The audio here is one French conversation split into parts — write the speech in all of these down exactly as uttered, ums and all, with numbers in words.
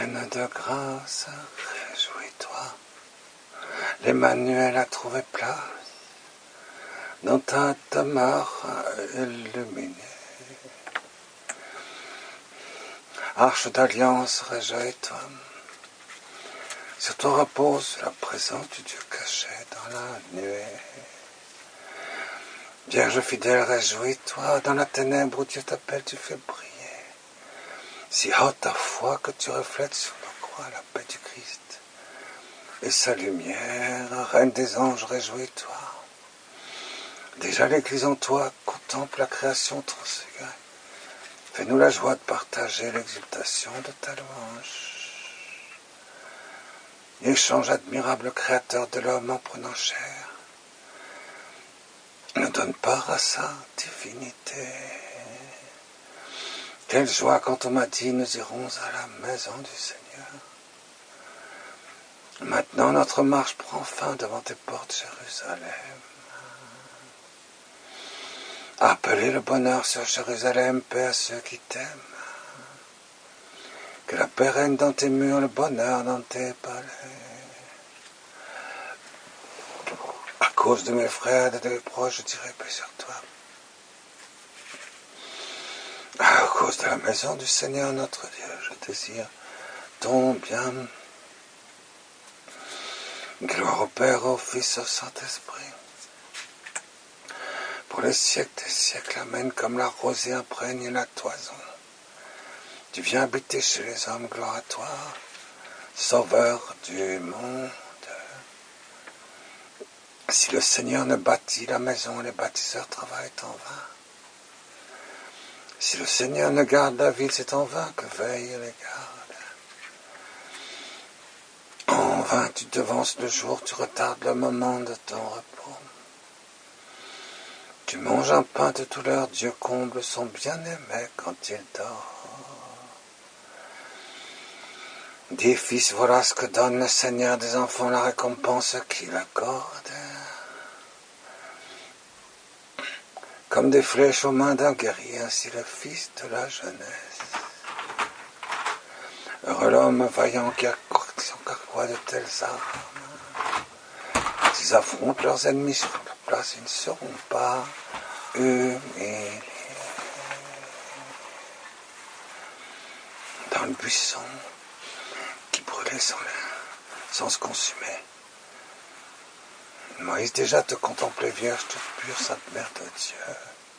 Pleine de grâce, réjouis-toi. L'Emmanuel a trouvé place dans ta demeure illuminée. Arche d'alliance, réjouis-toi. Sur toi repose la présence du Dieu caché dans la nuée. Vierge fidèle, réjouis-toi. Dans la ténèbre où Dieu t'appelle, tu fais briller. Si haute ta foi que tu reflètes sur nos croix la paix du Christ. Et sa lumière, reine des anges, réjouis-toi. Déjà l'Église en toi contemple la création transfigurée. Fais-nous la joie de partager l'exultation de ta louange. Échange admirable Créateur de l'homme en prenant chair. Nous donne part à sa divinité. Quelle joie quand on m'a dit nous irons à la maison du Seigneur. Maintenant notre marche prend fin devant tes portes, Jérusalem. Appelez le bonheur sur Jérusalem, paix à ceux qui t'aiment. Que la paix règne dans tes murs, le bonheur dans tes palais. À cause de mes frères et de mes proches, je dirai paix sur toi. À cause de la maison du Seigneur notre Dieu, je désire ton bien. Gloire au Père, au Fils, au Saint-Esprit. Pour les siècles des siècles, amen, comme la rosée imprègne la toison. Tu viens habiter chez les hommes, gloire à toi, Sauveur du monde. Si le Seigneur ne bâtit la maison, les bâtisseurs travaillent en vain. Si le Seigneur ne garde la ville, c'est en vain que veillent les gardes. En vain tu devances le jour, tu retardes le moment de ton repos. Tu manges un pain de douleur, Dieu comble son bien-aimé quand il dort. Dis, fils, voilà ce que donne le Seigneur des enfants, la récompense qu'il accorde. Comme des flèches aux mains d'un guerrier, ainsi le fils de la jeunesse. Heureux l'homme vaillant qui accroît de telles armes. S'ils affrontent leurs ennemis sur la place, ils ne seront pas humiliés. Dans le buisson qui brûlait sans, sans se consumer. Moïse déjà te contemplait vierge toute pure, sainte mère de Dieu.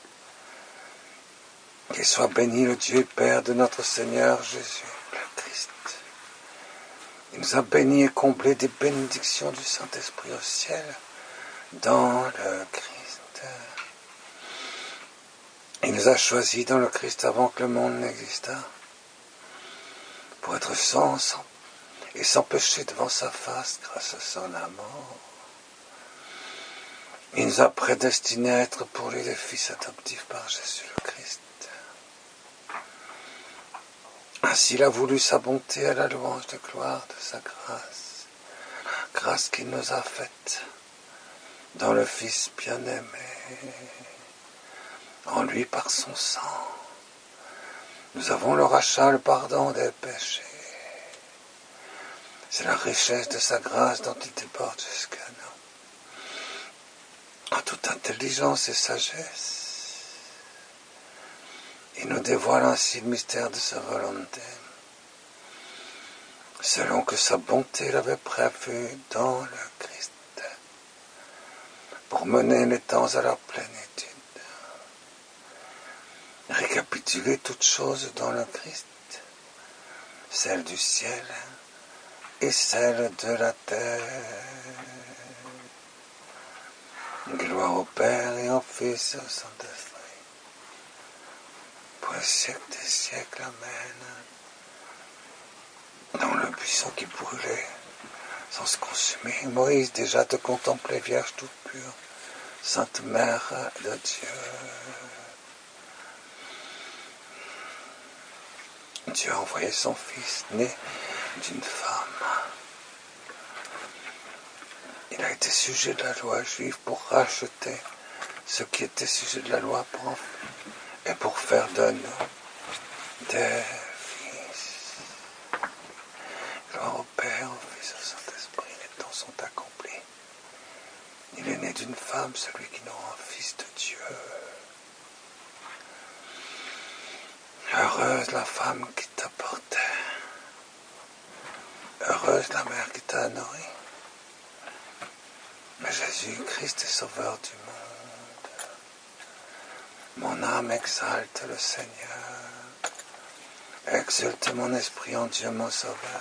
Qu'il soit béni le Dieu Père de notre Seigneur Jésus, le Christ. Il nous a bénis et comblés des bénédictions du Saint-Esprit au ciel, dans le Christ. Il nous a choisis dans le Christ avant que le monde n'existât, pour être sans, sans et sans péché devant sa face grâce à son amour. Il nous a prédestinés à être pour lui des fils adoptifs par Jésus le Christ. Ainsi il a voulu sa bonté à la louange de gloire de sa grâce, la grâce qu'il nous a faite dans le Fils bien-aimé. En lui, par son sang, nous avons le rachat, le pardon des péchés. C'est la richesse de sa grâce dont il déborde jusqu'à nous. En toute intelligence et sagesse, il nous dévoile ainsi le mystère de sa volonté, selon que sa bonté l'avait prévu dans le Christ, pour mener les temps à leur plénitude. Récapituler toutes choses dans le Christ, celle du ciel et celle de la terre. Gloire au Père et au Fils et au Saint-Esprit, pour les siècles des siècles, amen. Dans le buisson qui brûlait, sans se consumer, Moïse déjà te contemplait, vierge toute pure, Sainte Mère de Dieu. Dieu a envoyé son Fils, né d'une femme. Il a été sujet de la loi juive pour racheter ceux qui étaient sujets de la loi pour en, et pour faire de nous des fils. celui qui nous rend fils de Dieu. Heureuse la femme qui t'a porté. Heureuse la mère qui t'a nourri. Mais Jésus-Christ est sauveur du monde. Mon âme exalte le Seigneur. Exulte mon esprit en Dieu mon sauveur.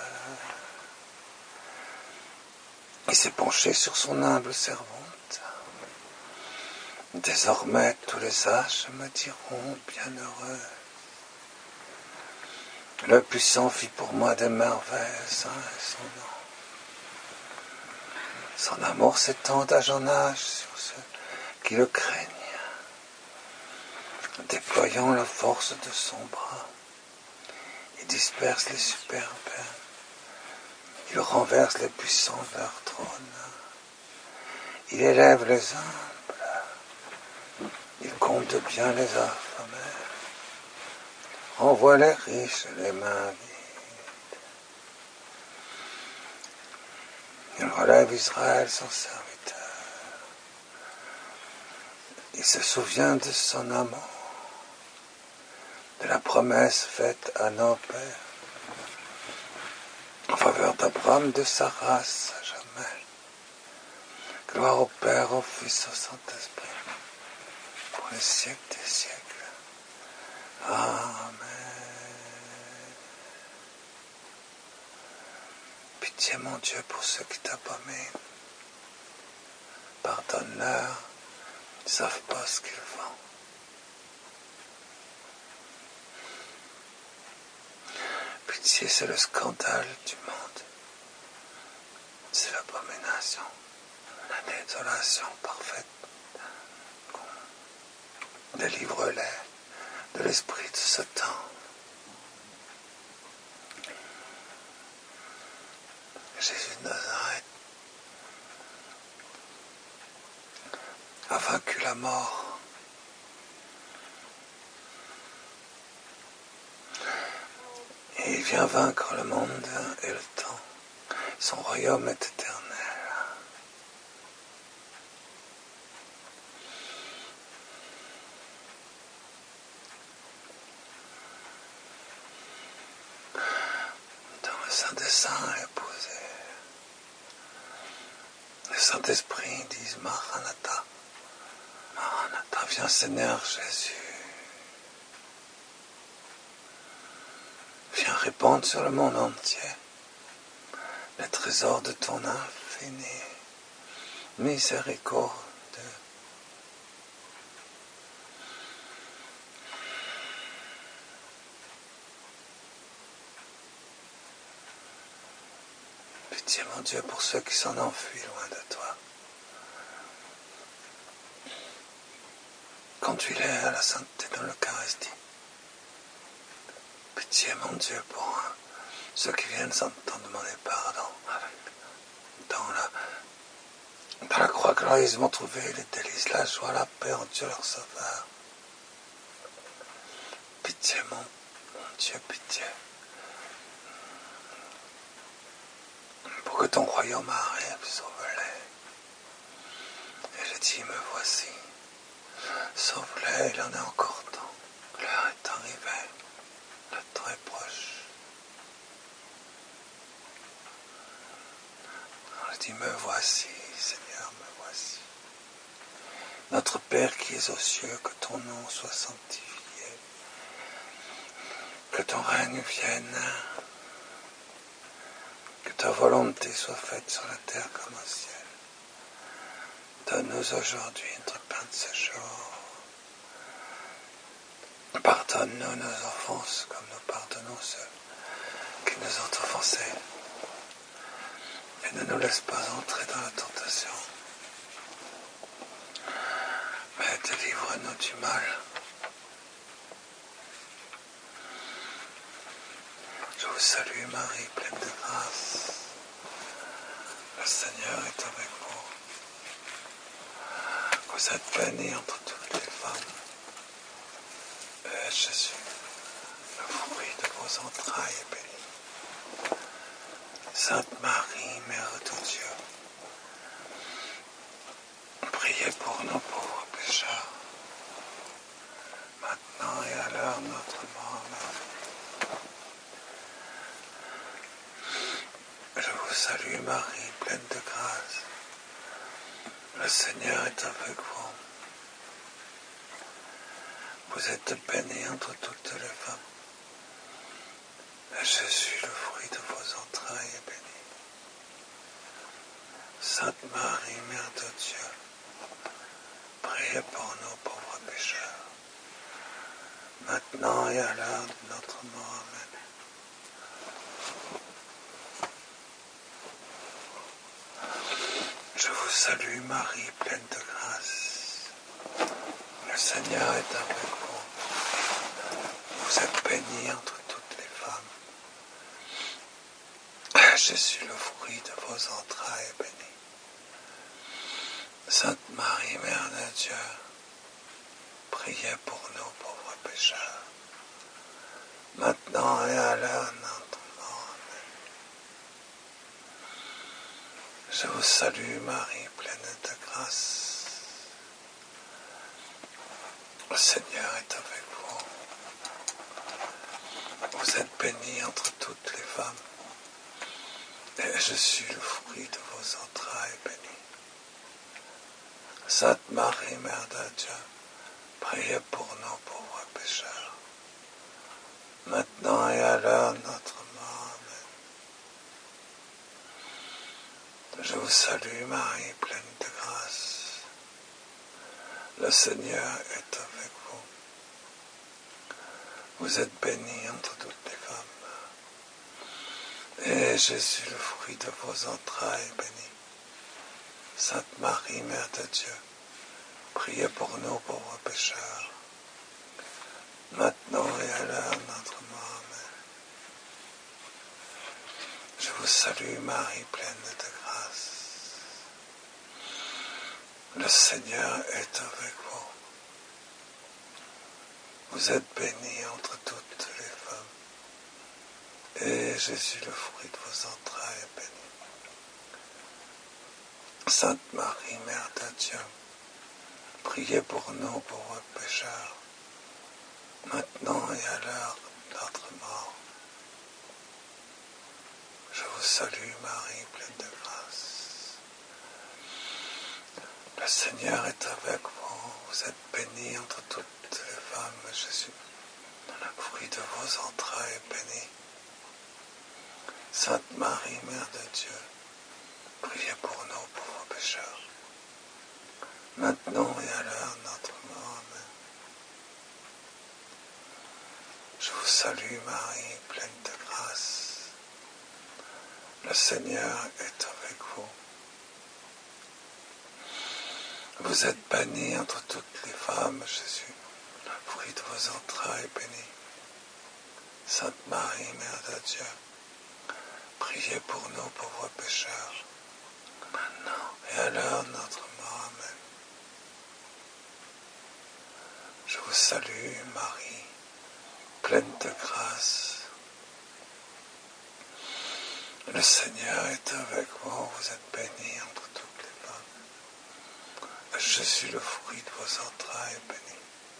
Il s'est penché sur son humble servante. Désormais tous les âges me diront bienheureux. Le puissant fit pour moi des merveilles, saint est son nom. Son amour s'étend d'âge en âge sur ceux qui le craignent, déployant la force de son bras. Il disperse les superbes, il renverse les puissants de leur trône. Il élève les humbles, il compte bien les affamés, renvoie les riches les mains vides. Il relève Israël son serviteur. Il se souvient de son amour, de la promesse faite à nos pères, en faveur d'Abraham, de sa race à jamais. Gloire au Père, au Fils, au Saint-Esprit, pour les siècles des siècles. Amen. Pitié, mon Dieu, pour ceux qui t'abomminent. Pardonne-leur, ils ne savent pas ce qu'ils font. Pitié, c'est le scandale du monde. C'est l'abomination, la désolation parfaite. Délivre-les de l'esprit de ce temps. Jésus de Nazareth a vaincu la mort. Et il vient vaincre le monde et le temps. Son royaume est éternel. Dans le Saint des Saints épousé, le Saint-Esprit dit Maranatha. Maranatha, viens Seigneur Jésus. Viens répandre sur le monde entier les trésors de ton infini miséricorde. Pitié, mon Dieu, pour ceux qui s'en enfuient loin de toi. Conduis-les à la sainteté dans l'Eucharistie. Pitié, mon Dieu, pour ceux qui viennent sans t'en demander pardon. Dans la, dans la croix glorieuse, ils vont trouver les délices, la joie, la paix en Dieu leur sauveur. Pitié, mon, mon Dieu, pitié. Pour que ton royaume arrive, sauve-les. Et je dis, me voici. Sauve-les, il en est encore temps. L'heure est arrivée. Le temps est proche. Je dis, me voici, Seigneur, me voici. Notre Père qui es aux cieux, que ton nom soit sanctifié. Que ton règne vienne. Que ta volonté soit faite sur la terre comme au ciel. Donne-nous aujourd'hui notre pain de ce jour. Pardonne-nous nos offenses comme nous pardonnons ceux qui nous ont offensés. Et ne nous laisse pas entrer dans la tentation. Mais délivre-nous du mal. Je vous salue Marie, pleine de grâce. Le Seigneur est avec vous. Vous êtes bénie entre toutes les femmes. Et Jésus, le fruit de vos entrailles, est béni. Sainte Marie, Mère de Dieu, priez Priez pour nos pauvres pécheurs, maintenant et à l'heure de notre mort. Amen. Je vous salue Marie, pleine de grâce. Le Seigneur est avec vous. Vous êtes bénie entre toutes les femmes. Et Jésus, le fruit de vos entrailles, est béni. Sainte Marie, Mère de Dieu, priez pour nous pauvres pécheurs, maintenant et à l'heure de notre mort. Amen. Je vous salue Marie, pleine de grâce. Le Seigneur est avec vous. Vous êtes bénie entre toutes les femmes. Jésus, le fruit de vos entrailles, est béni. Sainte Marie, Mère de Dieu, priez pour nous pauvres pécheurs, maintenant et à l'heure de notre mort. Amen. Je vous salue Marie, pleine de grâce. Le Seigneur est avec vous. Vous êtes bénie entre toutes les femmes, et Jésus, le fruit de vos entrailles, est béni. Sainte Marie, Mère de Dieu, priez pour nous pauvres pécheurs, maintenant et à l'heure de notre mort. Amen. Je vous salue Marie, pleine de grâce. Le Seigneur est avec vous. Vous êtes bénie entre toutes les femmes. Et Jésus, le fruit de vos entrailles, est béni. Sainte Marie, Mère de Dieu, priez pour nous pauvres pécheurs, maintenant et à l'heure de notre mort. Amen. Je vous salue Marie, pleine de grâce. Le Seigneur est avec vous. Vous êtes bénie entre toutes les femmes, et Jésus, le fruit de vos entrailles, est béni. Sainte Marie, Mère de Dieu, priez pour nous pauvres pécheurs, maintenant et à l'heure de notre mort. Je vous salue Marie, pleine de grâce. Le Seigneur est avec vous. Vous êtes bénie entre toutes les femmes, Jésus, le fruit de vos entrailles, est béni. Sainte Marie, Mère de Dieu, priez pour nous pauvres pécheurs, maintenant et à l'heure de notre mort. Amen. Je vous salue Marie, pleine de grâce. Le Seigneur est avec vous. Vous êtes bénie entre toutes les femmes, Jésus, le fruit de vos entrailles, est béni. Sainte Marie, Mère de Dieu, priez pour nous pauvres pécheurs, maintenant et à l'heure de notre mort. Amen. Je vous salue Marie, pleine de grâce. Le Seigneur est avec vous. Vous êtes bénie entre toutes les femmes. Jésus, le fruit de vos entrailles, est béni.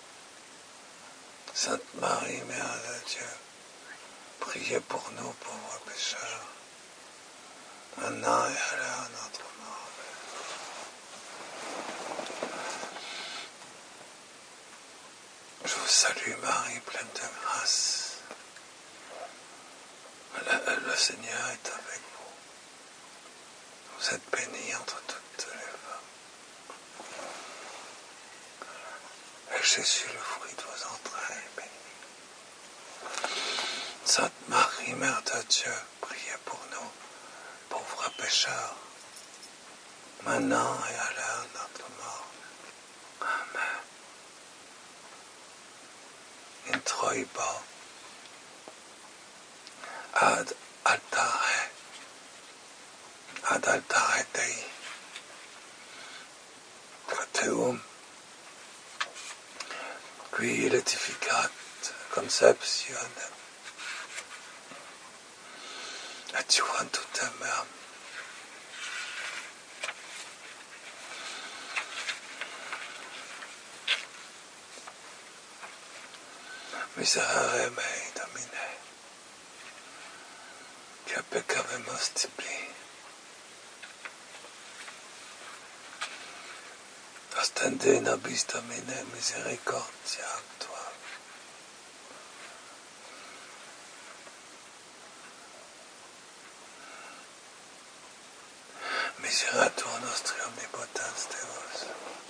Sainte Marie, Mère de Dieu, priez pour nous pauvres pécheurs, maintenant et à l'heure de notre mort. Je vous salue Marie, pleine de grâce. Le, le Seigneur est avec vous. Vous êtes bénie entre toutes les femmes. Et Jésus, le fruit de vos entrailles, est béni. Sainte Marie, Mère de Dieu, priez pour nous, pauvres pécheurs, maintenant et à l'heure de notre mort. Amen. In troibo ad altare, ad altare Dei, Teum, qui letificat conceptione, et juventutem meam. Miserere mei, Domine, che peccavemus tibi. Ostende nobis, Domine, misericordia tua. Miseratur nostri omnipotens Deus.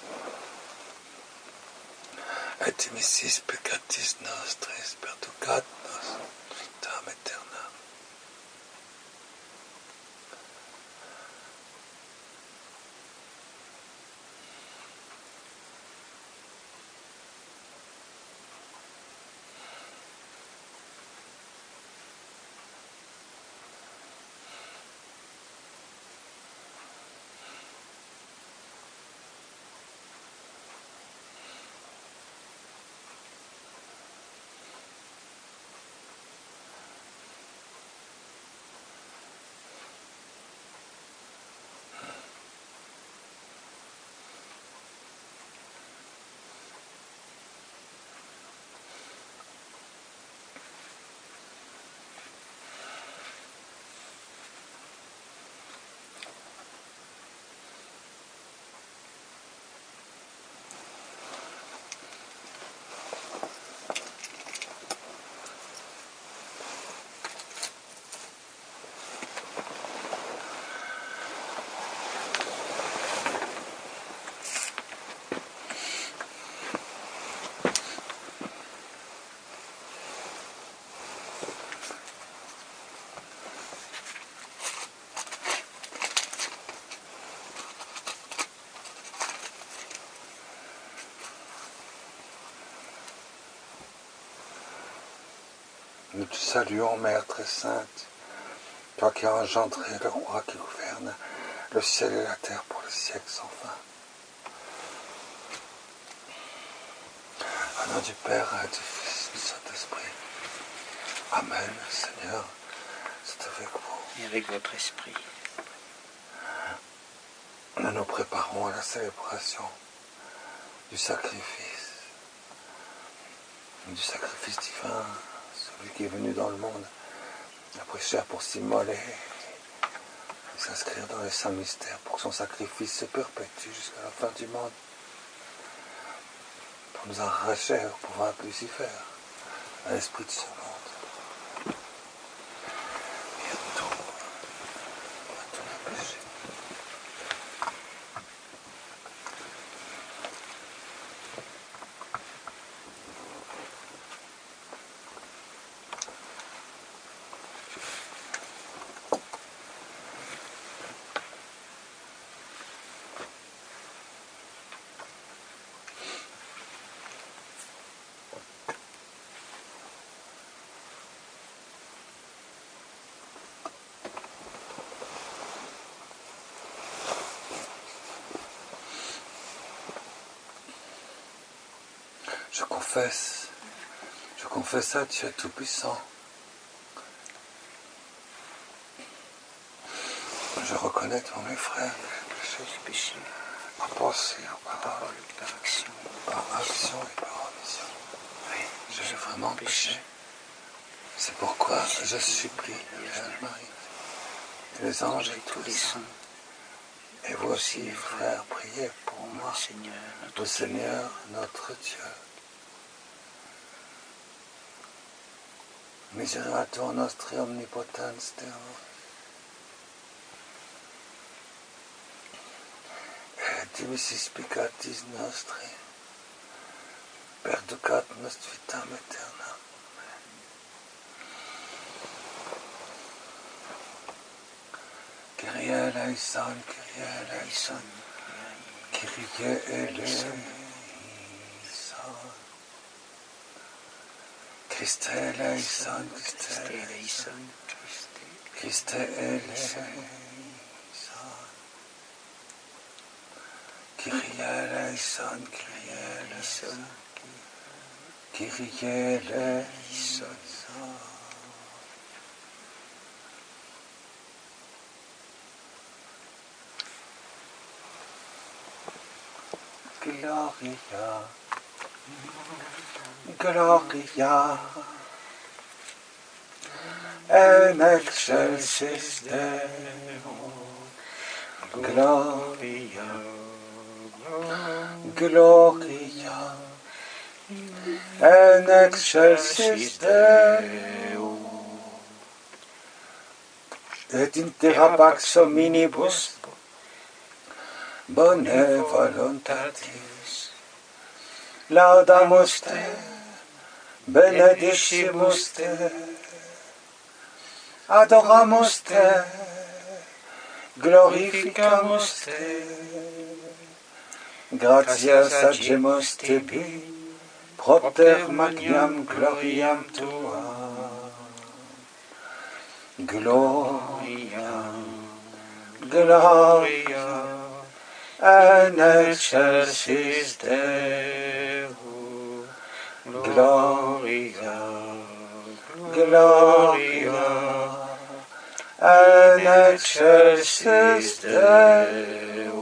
Et dimissis peccatis nostris, perducat nos vitam aeternam. Nous te saluons, Mère très sainte, toi qui as engendré le roi qui gouverne le ciel et la terre pour le siècle sans fin. Au nom du Père et du Fils et du Saint-Esprit. Amen, Seigneur, c'est avec vous. Et avec votre esprit. Nous nous préparons à la célébration du sacrifice, du sacrifice divin, celui qui est venu dans le monde, après chair pour s'immoler et s'inscrire dans les saints mystères pour que son sacrifice se perpétue jusqu'à la fin du monde, pour nous arracher au pouvoir de Lucifer, à l'esprit de ce monde. Je confesse, je confesse à Dieu Tout-Puissant. Je reconnais devant mes frères les péchés, par pensée, par parole, par action, par action et par omission. Oui, j'ai vraiment péché. C'est pourquoi je supplie la Vierge Marie, et les anges et tous les saints. Et vous aussi, frères, priez pour moi, au Seigneur notre Dieu. Miserator nostri omnipotens Deus, et dimissis peccatis nostri, perducat nos vitam aeternam. Kyrie eleison, Kyrie eleison, Kyrie eleison, Christe eleison, Christe eleison, Christe eleison, Kyrie eleison, Kyrie eleison, Kyrie eleison. Gloria Gloria, en excelsis Deo, Gloria, Gloria, en excelsis Deo, et inter pax hominibus bone voluntatis laudamus te, benedicimus te, adoramus te, glorificamus te, gratias agimus tibi, propter magnam gloriam tua. Gloria, Gloria, en excelsis Deo, Gloria, Gloria, en excelsis Deo.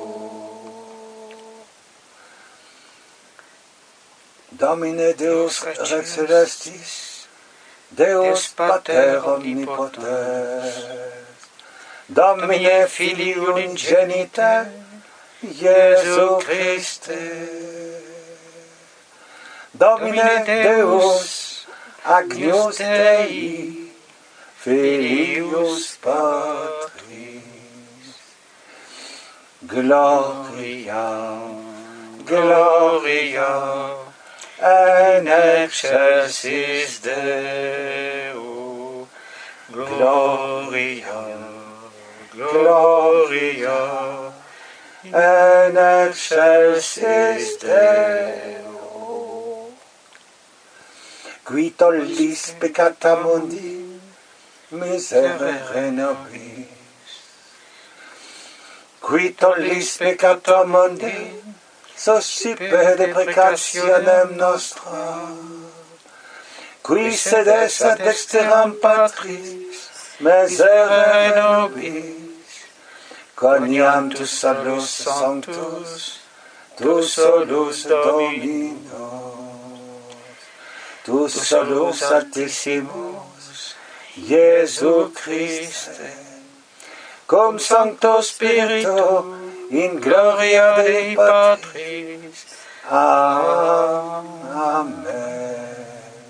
Domine Deus Rex Celestis, Deus Pater omnipotens, Domine Filii unigenite, Iesu Christe, Domine Deus, Agnus Dei, Filius Patris, Gloria, Gloria, en excelsis Deo, Gloria, Gloria, en excelsis Deo. Qui tollis peccata mundi, miserere nobis. Qui tollis peccata mundi, suscipe deprecationem nostra, qui sedes ad dexteram Patris, miserere nobis, coniam tu salus sanctus, tu solus Dominus, tu solus altissimus, Iesu Christe, cum Sancto Spiritu, in gloria Dei Patris. Amen.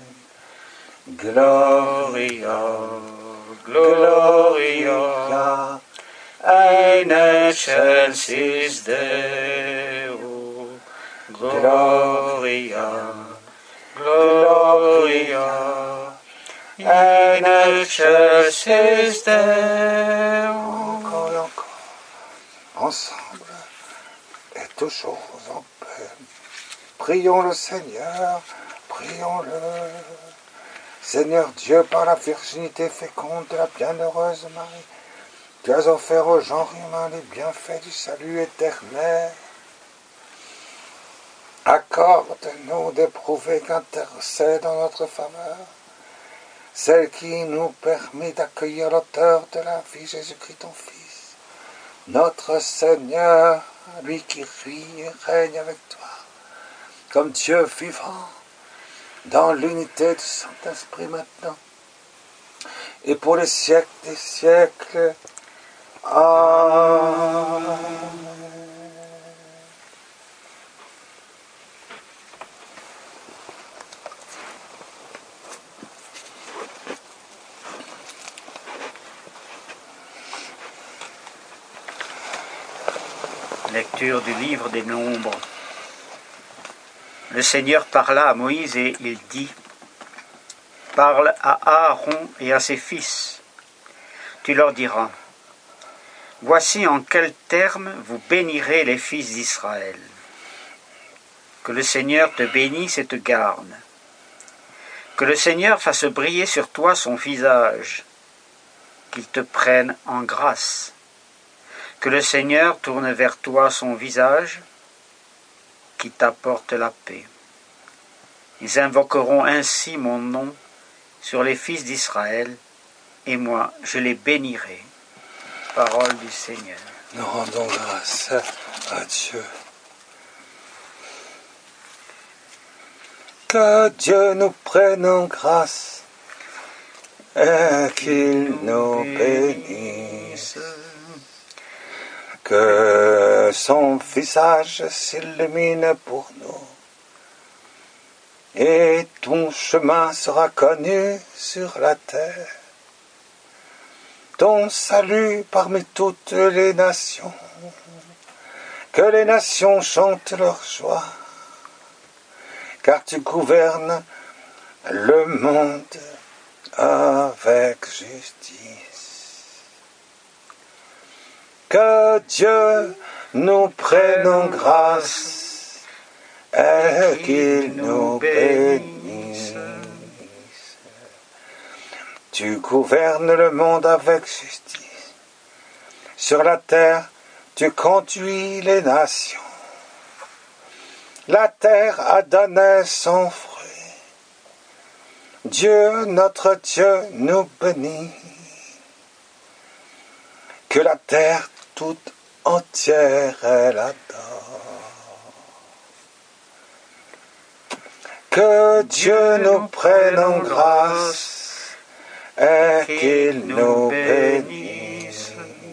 Gloria, Gloria, in excelsis Deo. Gloria, Gloria, in excelsis Deo. Encore et encore. Ensemble et toujours en paix. Prions le Seigneur, prions-le. Seigneur Dieu, par la virginité féconde de la bienheureuse Marie, tu as offert au genre humain les bienfaits du salut éternel. Accorde-nous d'éprouver qu'intercède en notre faveur, celle qui nous permet d'accueillir l'auteur de la vie, Jésus-Christ ton Fils, notre Seigneur, lui qui vit et règne avec toi, comme Dieu vivant, dans l'unité du Saint-Esprit maintenant, et pour les siècles des siècles. Amen. Lecture du livre des Nombres. Le Seigneur parla à Moïse et il dit : Parle à Aaron et à ses fils. Tu leur diras : Voici en quels termes vous bénirez les fils d'Israël. Que le Seigneur te bénisse et te garde. Que le Seigneur fasse briller sur toi son visage, qu'il te prenne en grâce. Que le Seigneur tourne vers toi son visage, qui t'apporte la paix. Ils invoqueront ainsi mon nom sur les fils d'Israël, et moi je les bénirai. Parole du Seigneur. Nous rendons grâce à Dieu. Que Dieu nous prenne en grâce et qu'il nous bénisse. Que son visage s'illumine pour nous et ton chemin sera connu sur la terre. Ton salut parmi toutes les nations. Que les nations chantent leur joie, car tu gouvernes le monde avec justice. Que Dieu nous prenne en grâce et qu'il nous bénisse. Tu gouvernes le monde avec justice. Sur la terre, tu conduis les nations. La terre a donné son fruit. Dieu, notre Dieu, nous bénit. Que la terre toute entière l'adore. Que Dieu nous prenne en grâce et qu'il nous bénisse.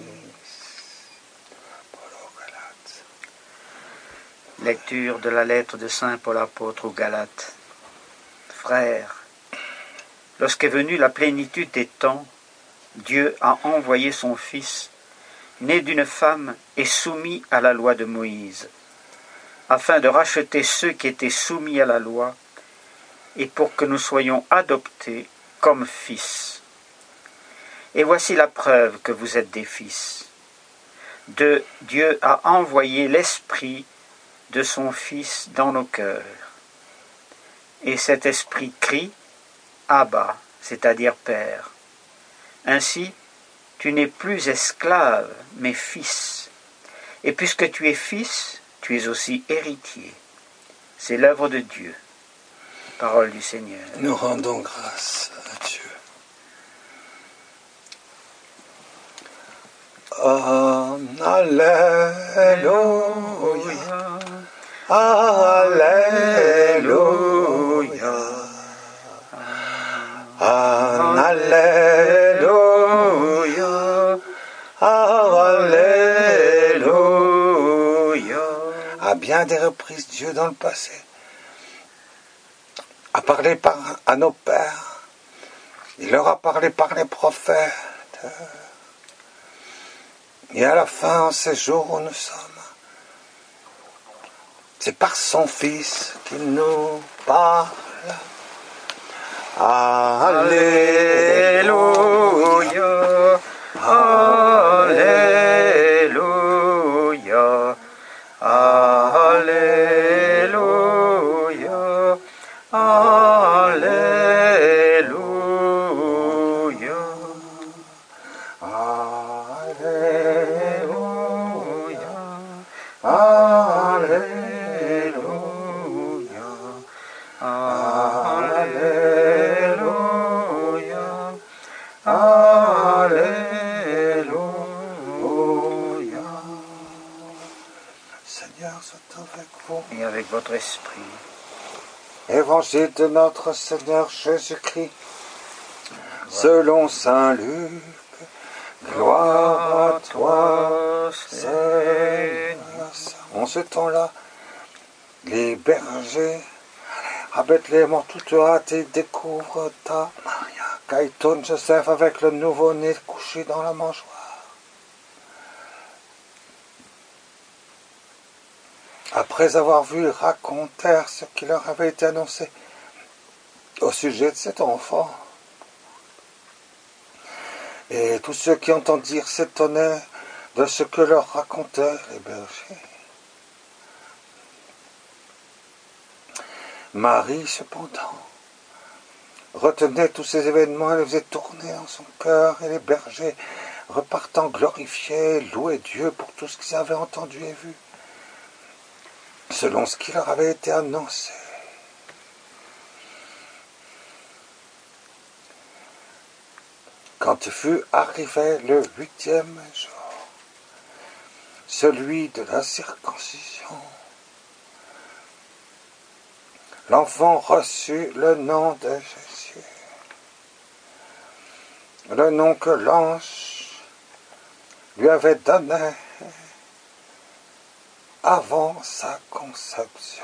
Lecture de la lettre de saint Paul apôtre aux Galates. Frères, lorsqu'est venue la plénitude des temps, Dieu a envoyé son Fils, né d'une femme et soumis à la loi de Moïse, afin de racheter ceux qui étaient soumis à la loi, et pour que nous soyons adoptés comme fils. Et voici la preuve que vous êtes des fils. De Dieu a envoyé l'Esprit de son Fils dans nos cœurs. Et cet Esprit crie « Abba », c'est-à-dire Père. Ainsi, tu n'es plus esclave, mais fils. Et puisque tu es fils, tu es aussi héritier. C'est l'œuvre de Dieu. Parole du Seigneur. Nous rendons grâce à Dieu. Oh, Alléluia. Alléluia. Alléluia. Alléluia. À bien des reprises, Dieu dans le passé a parlé par, à nos pères. Il leur a parlé par les prophètes. Et à la fin, en ces jours où nous sommes, c'est par son Fils qu'il nous parle. Alléluia. Alléluia. Alléluia. Alléluia. Alléluia. Alléluia. Alléluia. Alléluia. Seigneur, soit avec vous. Et avec votre esprit. Évangile de notre Seigneur Jésus-Christ, selon saint Luc. Gloire à toi, Seigneur. En ce temps-là, les bergers à Bethléem ont toute hâte et découvrent ta Maria, Gaëton, Joseph avec le nouveau-né couché dans la mangeoire. Après avoir vu, ils racontèrent ce qui leur avait été annoncé au sujet de cet enfant. Et tous ceux qui entendirent s'étonnaient de ce que leur racontèrent les bergers. Marie, cependant, retenait tous ces événements et les faisait tourner en son cœur, et les bergers, repartant glorifiés, louaient Dieu pour tout ce qu'ils avaient entendu et vu, selon ce qui leur avait été annoncé. Quand fut arrivé le huitième jour, celui de la circoncision, l'enfant reçut le nom de Jésus, le nom que l'ange lui avait donné avant sa conception.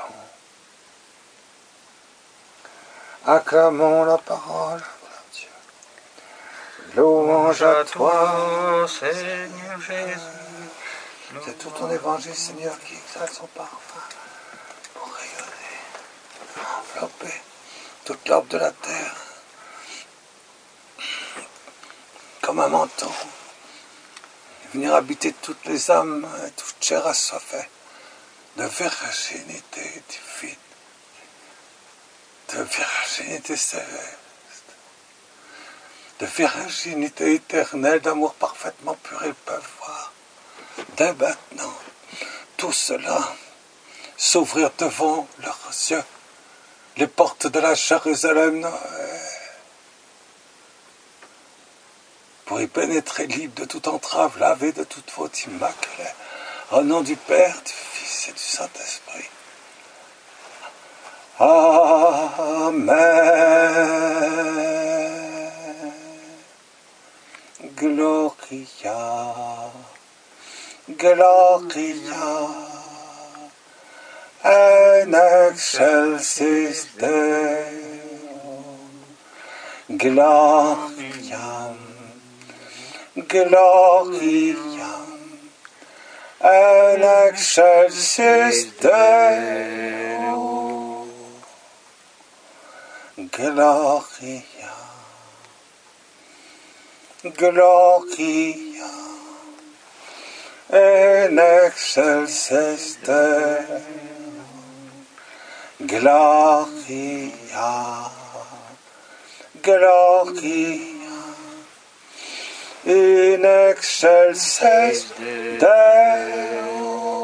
Acclamons la parole de Dieu. Louange à toi, Seigneur Jésus. c'est tout ton évangile, Seigneur, qui exhale son parfum pour rayonner, envelopper toute l'orbe de la terre comme un manteau, et venir habiter toutes les âmes et toute chair assoiffée de virginité divine, de virginité céleste, de virginité éternelle, d'amour parfaitement pur. Ils peuvent voir dès maintenant tout cela s'ouvrir devant leurs yeux, les portes de la Jérusalem Noël, pour y pénétrer libre de toute entrave, lavé de toute faute, immaculé, au nom du Père, du Fils et du Saint-Esprit. Amen. Gloria, Gloria, en excelsis Deo, Gloria, Gloria, en excelsis Deo, Gloria, Gloria, en excelsis Deo, Gloria, Gloria, in excelsis Deo.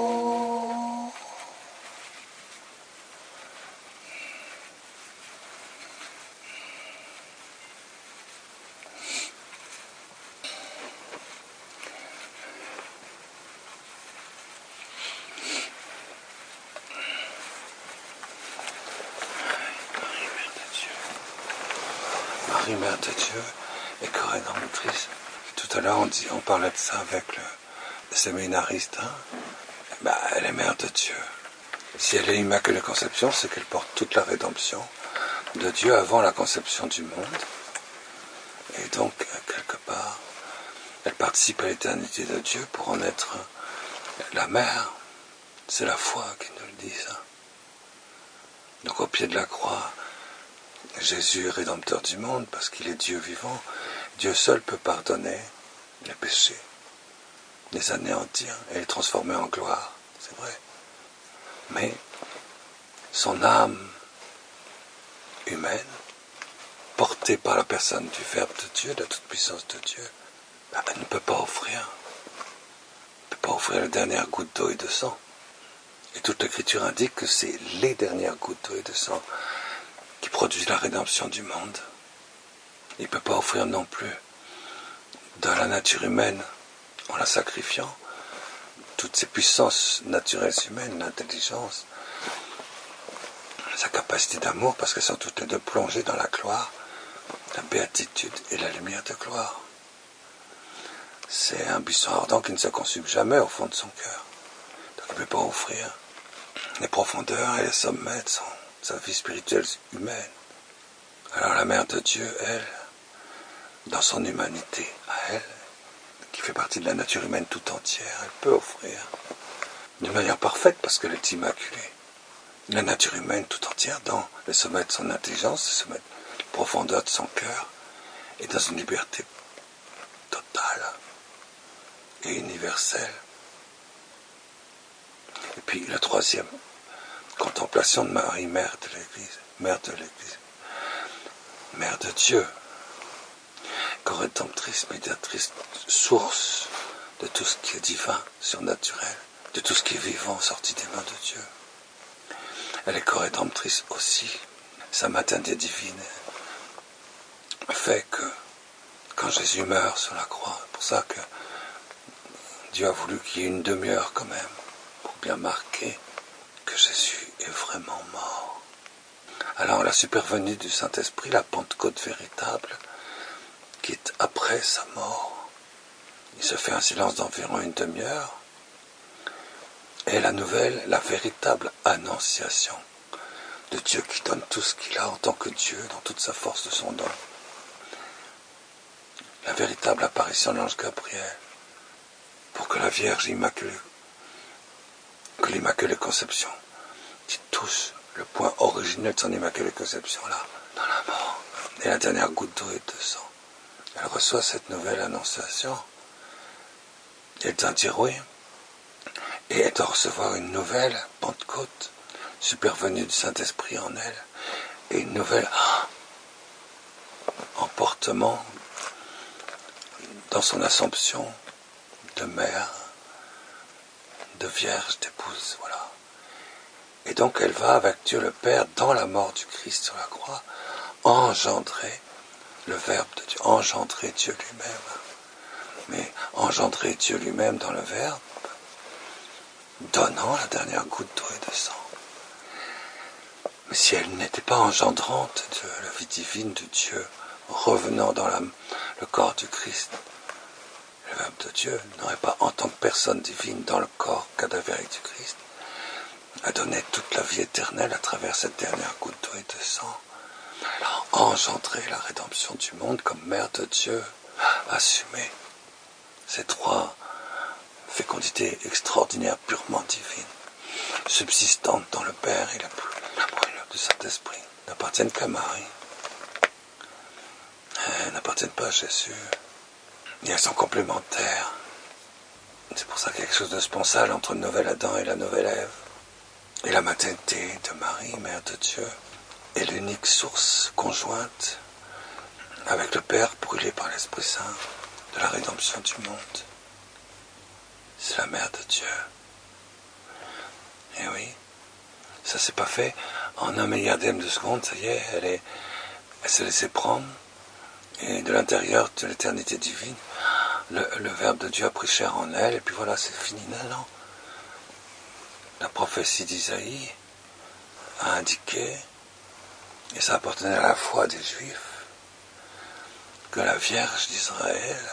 Marie, Mère de Dieu, et co-rédemptrice. Tout à l'heure, on, dit, on parlait de ça avec le, le séminariste. Hein. Ben, elle est Mère de Dieu. Si elle est Immaculée Conception, c'est qu'elle porte toute la rédemption de Dieu avant la conception du monde. Et donc, quelque part, elle participe à l'éternité de Dieu pour en être la mère. C'est la foi qui nous le dit, ça. Donc, au pied de la croix, Jésus est rédempteur du monde parce qu'il est Dieu vivant. Dieu seul peut pardonner les péchés, les anéantir et les transformer en gloire, c'est vrai. Mais son âme humaine, portée par la personne du Verbe de Dieu, de la toute-puissance de Dieu, elle ne peut pas offrir. Elle ne peut pas offrir la dernière goutte d'eau et de sang. Et toute l'Écriture indique que c'est les dernières gouttes d'eau et de sang qui produisent la rédemption du monde. Il ne peut pas offrir non plus de la nature humaine, en la sacrifiant, toutes ses puissances naturelles humaines, l'intelligence, sa capacité d'amour, parce qu'elles sont toutes les deux plongées dans la gloire, la béatitude et la lumière de gloire. C'est un buisson ardent qui ne se consume jamais au fond de son cœur. Donc il ne peut pas offrir les profondeurs et les sommets de son, sa vie spirituelle humaine. Alors la Mère de Dieu, elle, dans son humanité à elle, qui fait partie de la nature humaine tout entière, elle peut offrir d'une manière parfaite parce qu'elle est immaculée. La nature humaine tout entière dans les sommets de son intelligence, les sommets de profondeur de son cœur, et dans une liberté totale et universelle. Et puis la troisième contemplation de Marie, Mère de l'Église, Mère de l'Église, Mère de Dieu, co-rédemptrice, médiatrice, source de tout ce qui est divin, surnaturel, de tout ce qui est vivant, sorti des mains de Dieu. Elle est co-rédemptrice aussi. Sa maternité divine fait que quand Jésus meurt sur la croix, c'est pour ça que Dieu a voulu qu'il y ait une demi-heure quand même, pour bien marquer que Jésus est vraiment mort. Alors la supervenue du Saint-Esprit, la Pentecôte véritable, qui est après sa mort, il se fait un silence d'environ une demi-heure, et la nouvelle, la véritable annonciation de Dieu qui donne tout ce qu'il a en tant que Dieu, dans toute sa force de son don. La véritable apparition de l'ange Gabriel, pour que la Vierge Immaculée, que l'Immaculée Conception, qui touche le point originel de son Immaculée Conception là, dans la mort, et la dernière goutte d'eau et de sang. Elle reçoit cette nouvelle annonciation, et elle doit dire oui, et elle doit recevoir une nouvelle Pentecôte, supervenue du Saint-Esprit en elle, et une nouvelle ah, emportement dans son assomption de mère, de vierge, d'épouse, voilà. Et donc elle va avec Dieu le Père, dans la mort du Christ sur la croix, engendrer le Verbe de Dieu, engendrer Dieu lui-même. Mais engendrer Dieu lui-même dans le Verbe, donnant la dernière goutte d'eau et de sang. Mais si elle n'était pas engendrante de la vie divine de Dieu, revenant dans la, le corps du Christ, le Verbe de Dieu n'aurait pas, en tant que personne divine dans le corps cadavérique du Christ, à donner toute la vie éternelle à travers cette dernière goutte d'eau et de sang. Elle a engendré la rédemption du monde comme mère de Dieu, assumée. Ces trois fécondités extraordinaires, purement divines, subsistantes dans le Père et la brûle du Saint-Esprit, n'appartiennent qu'à Marie. Elles n'appartiennent pas à Jésus. Et elles sont complémentaires. C'est pour ça qu'il y a quelque chose de sponsal entre le nouvel Adam et la nouvelle Ève. Et la maternité de Marie, Mère de Dieu, est l'unique source conjointe avec le Père brûlé par l'Esprit Saint de la rédemption du monde. C'est la Mère de Dieu. Et oui, ça s'est pas fait en un milliardième de seconde, ça y est, elle, est, elle s'est laissée prendre, et de l'intérieur de l'éternité divine, le, le Verbe de Dieu a pris chair en elle, et puis voilà, c'est fini. Non, non. La prophétie d'Isaïe a indiqué, et ça appartenait à la foi des Juifs, que la Vierge d'Israël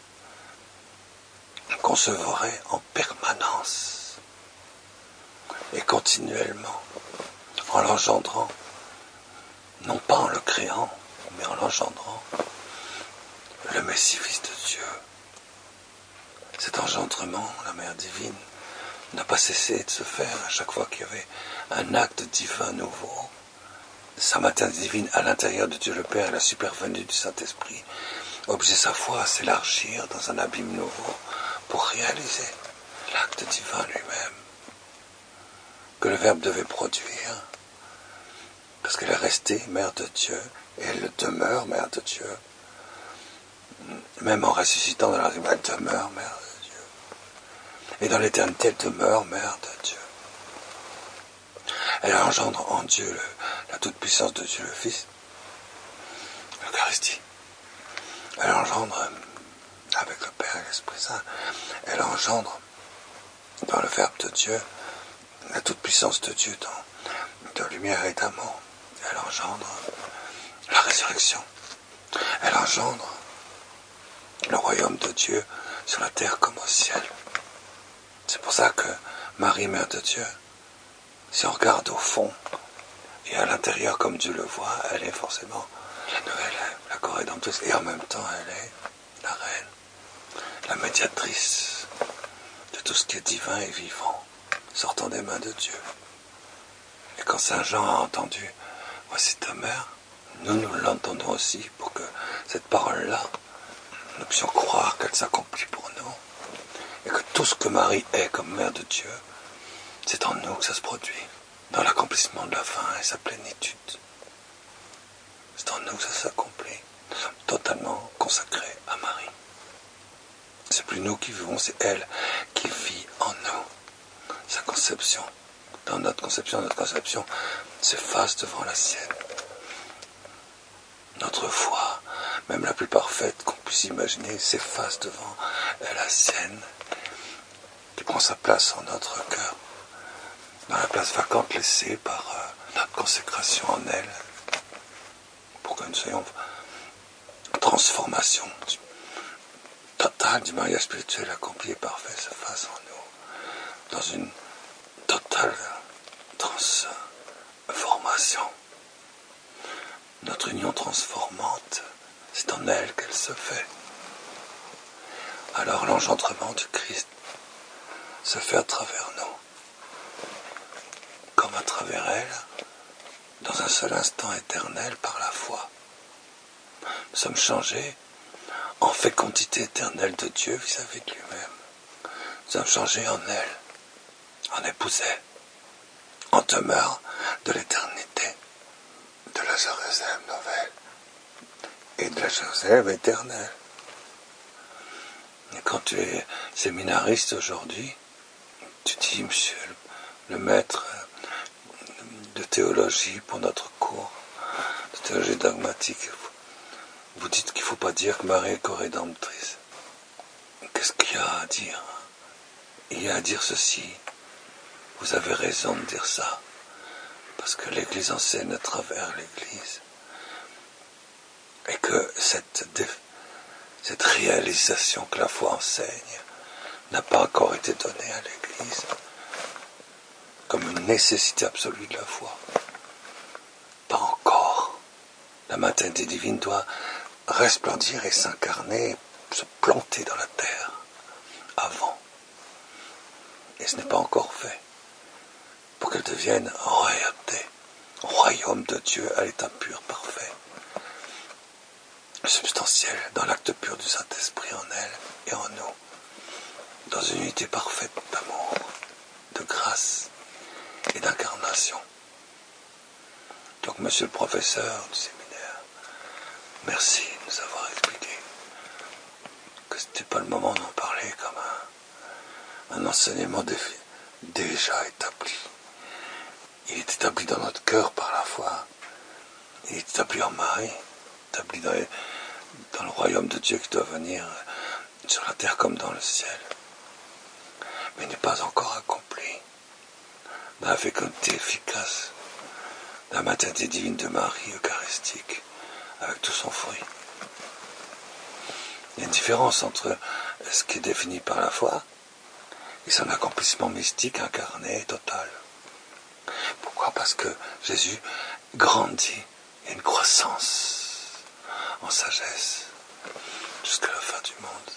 concevrait en permanence et continuellement, en l'engendrant, non pas en le créant, mais en l'engendrant, le Messie-Fils de Dieu. Cet engendrement, la Mère divine, n'a pas cessé de se faire à chaque fois qu'il y avait un acte divin nouveau. Sa maternité divine à l'intérieur de Dieu le Père et la supervenue du Saint-Esprit obligeait sa foi à s'élargir dans un abîme nouveau pour réaliser l'acte divin lui-même que le Verbe devait produire, parce qu'elle est restée Mère de Dieu et elle demeure Mère de Dieu, même en ressuscitant dans la vie, elle demeure Mère de Dieu, et dans l'éternité elle demeure Mère de Dieu. Elle engendre en Dieu le, la toute-puissance de Dieu le Fils, l'Eucharistie. Elle engendre avec le Père et l'Esprit Saint, elle engendre dans le Verbe de Dieu la toute-puissance de Dieu dans de lumière et d'amour. Elle engendre la résurrection. Elle engendre le royaume de Dieu sur la terre comme au ciel. C'est pour ça que Marie, Mère de Dieu, si on regarde au fond et à l'intérieur comme Dieu le voit, elle est forcément la nouvelle, la co-rédemptrice, et en même temps elle est la reine, la médiatrice de tout ce qui est divin et vivant, sortant des mains de Dieu. Et quand Saint Jean a entendu « Voici ta mère », nous, nous l'entendons aussi pour que cette parole-là, nous puissions croire qu'elle s'accomplit pour nous. Et que tout ce que Marie est comme mère de Dieu, c'est en nous que ça se produit, dans l'accomplissement de la fin et sa plénitude. C'est en nous que ça s'accomplit. Nous sommes totalement consacrés à Marie. C'est plus nous qui vivons, c'est elle qui vit en nous. Sa conception, dans notre conception, notre conception s'efface devant la sienne. Notre foi, même la plus parfaite qu'on puisse imaginer, s'efface devant la sienne, qui prend sa place en notre cœur, dans la place vacante laissée par euh, notre consécration en elle, pour que nous soyons en transformation totale du mariage spirituel accompli et parfait se fasse en nous, dans une totale transformation. Notre union transformante, c'est en elle qu'elle se fait. Alors l'engendrement du Christ se fait à travers nous, comme à travers elle, dans un seul instant éternel par la foi. Nous sommes changés en fécondité éternelle de Dieu vis-à-vis de lui-même. Nous sommes changés en elle, en épousée, en demeure de l'éternité, de la Jérusalem nouvelle et de la Jérusalem éternelle. Et quand tu es séminariste aujourd'hui, tu dis, monsieur le maître de théologie pour notre cours, de théologie dogmatique, vous dites qu'il ne faut pas dire que Marie est co-rédemptrice. Qu'est-ce qu'il y a à dire? Il y a à dire ceci. Vous avez raison de dire ça, parce que l'Église enseigne à travers l'Église. Et que cette, cette réalisation que la foi enseigne n'a pas encore été donnée à l'Église comme une nécessité absolue de la foi. Pas encore. La maternité divine doit resplendir et s'incarner, se planter dans la terre avant. Et ce n'est pas encore fait. Pour qu'elle devienne royauté, royaume de Dieu à l'état pur, parfait, substantiel, dans l'acte pur du Saint-Esprit en elle et en nous, dans une unité parfaite d'amour, de grâce et d'incarnation. Donc, monsieur le professeur du séminaire, merci de nous avoir expliqué que ce n'était pas le moment d'en parler comme un, un enseignement déjà établi. Il est établi dans notre cœur par la foi. Il est établi en Marie, établi dans, les, dans le royaume de Dieu qui doit venir sur la terre comme dans le ciel. Mais il n'est pas encore accompli dans la fécondité efficace de la maternité divine de Marie eucharistique, avec tout son fruit. Il y a une différence entre ce qui est défini par la foi et son accomplissement mystique, incarné, total. Pourquoi? Parce que Jésus grandit, il y a une croissance en sagesse jusqu'à la fin du monde.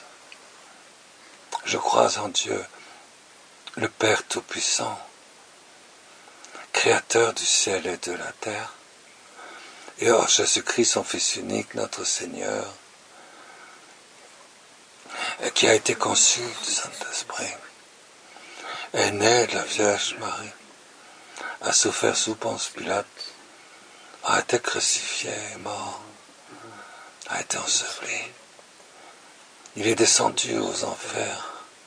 Je crois en Dieu, le Père Tout-Puissant, Créateur du ciel et de la terre, et en Jésus-Christ, son Fils unique, notre Seigneur, qui a été conçu du Saint-Esprit, est né de la Vierge Marie, a souffert sous Ponce Pilate, a été crucifié et mort, a été enseveli. Il est descendu aux enfers.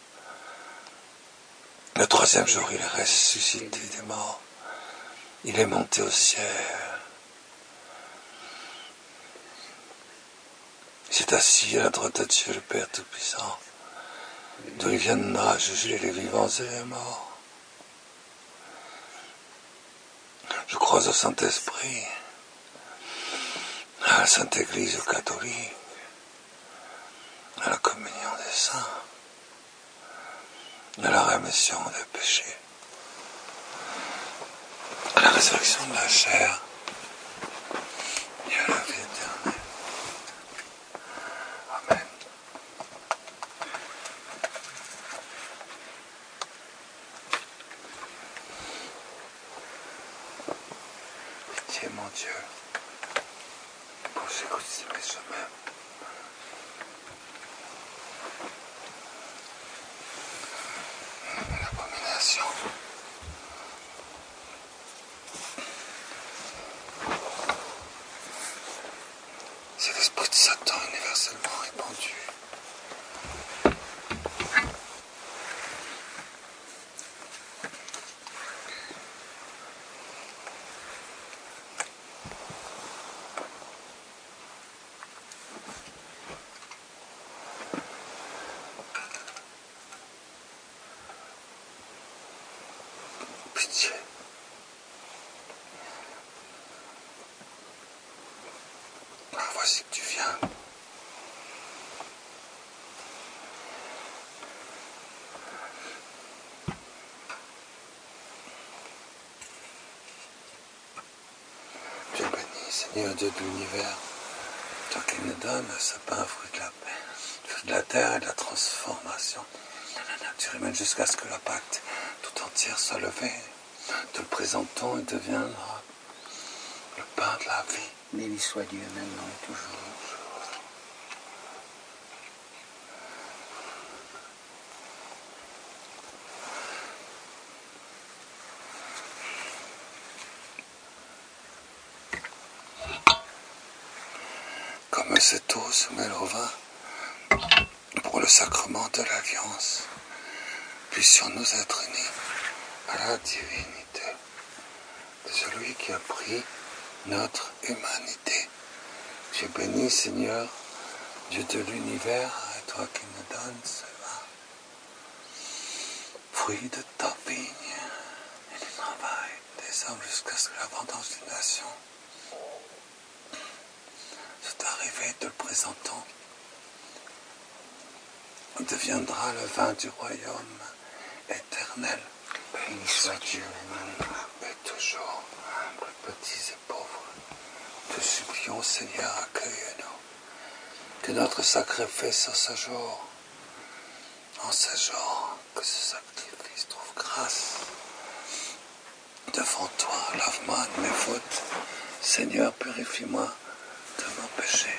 Le troisième jour, il est ressuscité des morts. Il est monté au ciel. Il s'est assis à la droite de Dieu, le Père Tout-Puissant, d'où il viendra juger les vivants et les morts. Je crois au Saint-Esprit, à la Sainte Église catholique, à la communion des saints, à la rémission des péchés, à la résurrection de la chair et à la vie éternelle. Amen. Pitié, mon Dieu, pour j'écoute mes chemins. L'abomination. C'est l'esprit de Satan universellement répandu. Pitié. Seigneur Dieu de l'univers, toi qui nous donnes ce pain, fruit de la paix, fruit de la terre et de la transformation de la nature humaine, jusqu'à ce que la pacte tout entière soit levée. Te le présentons et deviendra le pain de la vie. Béni soit Dieu maintenant et toujours. Comme cette eau se mêle au vin pour le sacrement de l'alliance, puissions-nous être unis à la divinité de celui qui a pris notre humanité. Tu es béni, Seigneur, Dieu de l'univers, et toi qui nous donnes ce vin, fruit de ta vigne et du travail des hommes jusqu'à ce que la vendange des nations soit arrivée, te le présentons. Il deviendra le vin du royaume éternel. Béni soit Dieu maintenant et toujours, humbles, petits et pauvres, te supplions, Seigneur, accueille-nous. Que notre sacrifice en ce jour, en ce jour, que ce sacrifice trouve grâce devant toi. Lave-moi de mes fautes. Seigneur, purifie-moi de mon péché.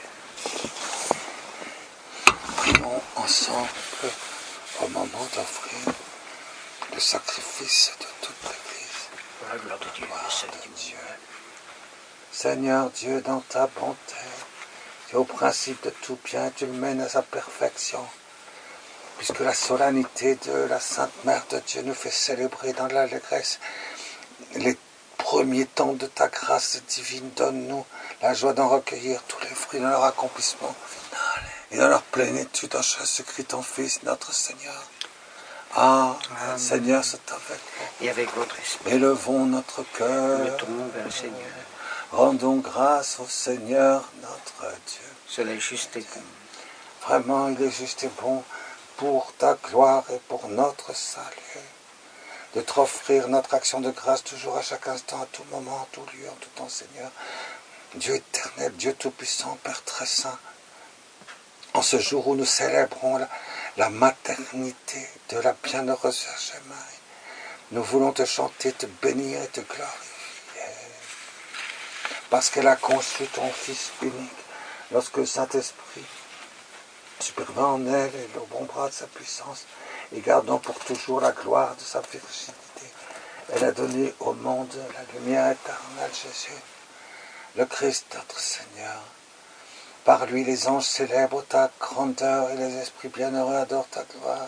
Prions ensemble au moment d'offrir le sacrifice de toute l'Église. pour la gloire de Dieu. Gloire de Dieu. Seigneur Dieu, dans ta bonté, et au principe de tout bien, tu le mènes à sa perfection, puisque la solennité de la Sainte Mère de Dieu nous fait célébrer dans l'allégresse les premiers temps de ta grâce divine. Donne-nous la joie d'en recueillir tous les fruits dans leur accomplissement et dans leur plénitude en Jésus-Christ, ton Fils, notre Seigneur. Ah, Amen. Seigneur, c'est avec vous. Et avec votre esprit. Élevons notre cœur. Mettons vers le Seigneur. Rendons grâce au Seigneur, notre Dieu. Cela est juste et bon. Vraiment, il est juste et bon pour ta gloire et pour notre salut, de te offrir notre action de grâce toujours, à chaque instant, à tout moment, en tout lieu, en tout temps, Seigneur. Dieu éternel, Dieu tout-puissant, Père très saint, en ce jour où nous célébrons la, la maternité de la bienheureuse Vierge Marie, nous voulons te chanter, te bénir et te glorifier, parce qu'elle a conçu ton Fils unique, lorsque le Saint-Esprit supervint en elle et le bon bras de sa puissance, et gardant pour toujours la gloire de sa virginité, elle a donné au monde la lumière éternelle, Jésus, le Christ notre Seigneur. Par lui les anges célèbrent ta grandeur et les esprits bienheureux adorent ta gloire.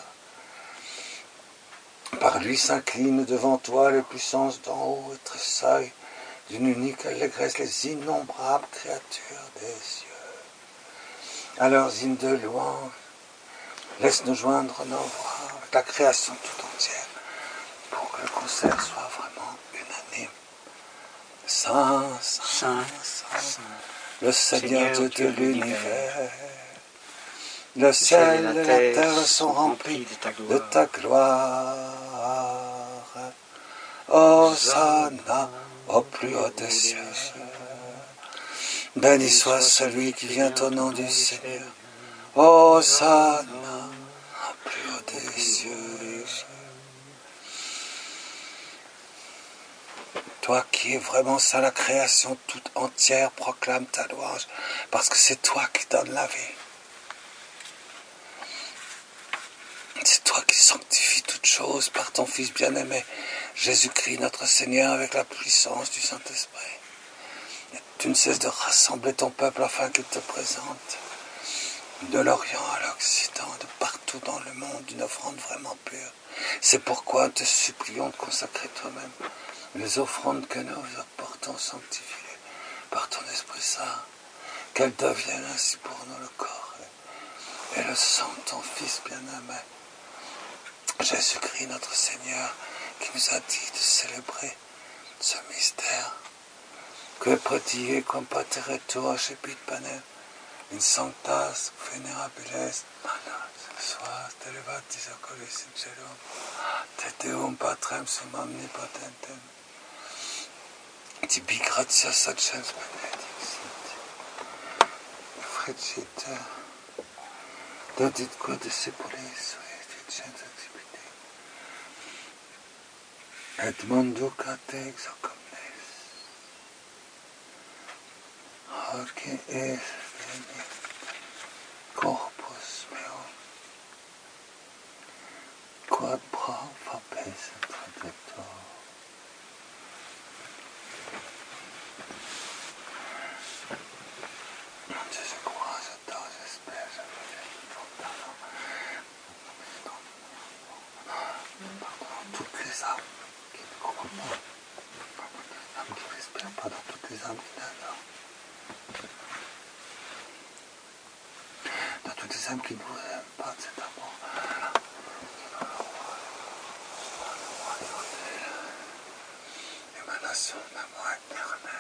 Par lui s'inclinent devant toi les puissances d'en haut et tressaillent d'une unique allégresse les innombrables créatures des cieux. À leurs hymnes de louange, laisse-nous joindre nos voix avec la création tout entière pour que le concert soit vraiment unanime. Saint, Saint, Saint, Saint, le Seigneur, Seigneur Dieu de l'univers, le ciel et la terre, terre sont remplis de ta gloire. De ta gloire. Hosanna au plus haut des cieux. Béni soit celui qui vient au nom du Seigneur. Hosanna au plus haut des cieux. Toi qui es vraiment ça, la création toute entière proclame ta louange, parce que c'est toi qui donnes la vie. C'est toi qui sanctifies toutes choses par ton Fils bien-aimé, Jésus-Christ notre Seigneur, avec la puissance du Saint-Esprit. Tu ne cesses de rassembler ton peuple afin qu'il te présente, de l'Orient à l'Occident, de partout dans le monde, d'une offrande vraiment pure. C'est pourquoi nous te supplions de consacrer toi-même les offrandes que nous apportons, sanctifiées par ton Esprit Saint, qu'elles deviennent ainsi pour nous le corps et le sang de ton Fils bien-aimé, Jésus-Christ notre Seigneur, qui nous a dit de célébrer ce mystère. Que predie compatere tuos ebit panem, in sanctas venerabiles manos, sois elevatis oculis in celum, te Deum Patrem sum omnipotentem, Tibi gratia sancens benedixit. Frecita. Dodit quod discipulis et cens accipite. Et mundo cate ex hoc omnes. Horque est veni corpus meum. Quod pro vobis introductor. Je crois, j'adore, j'espère, je veux pardon. Pardon, toutes les âmes qui ne croient pas. Les âmes qui n'espèrent pas, dans toutes les âmes qui n'adorent. Dans toutes les âmes qui ne vous aiment pas de cet amour. Émanation d'amour éternel.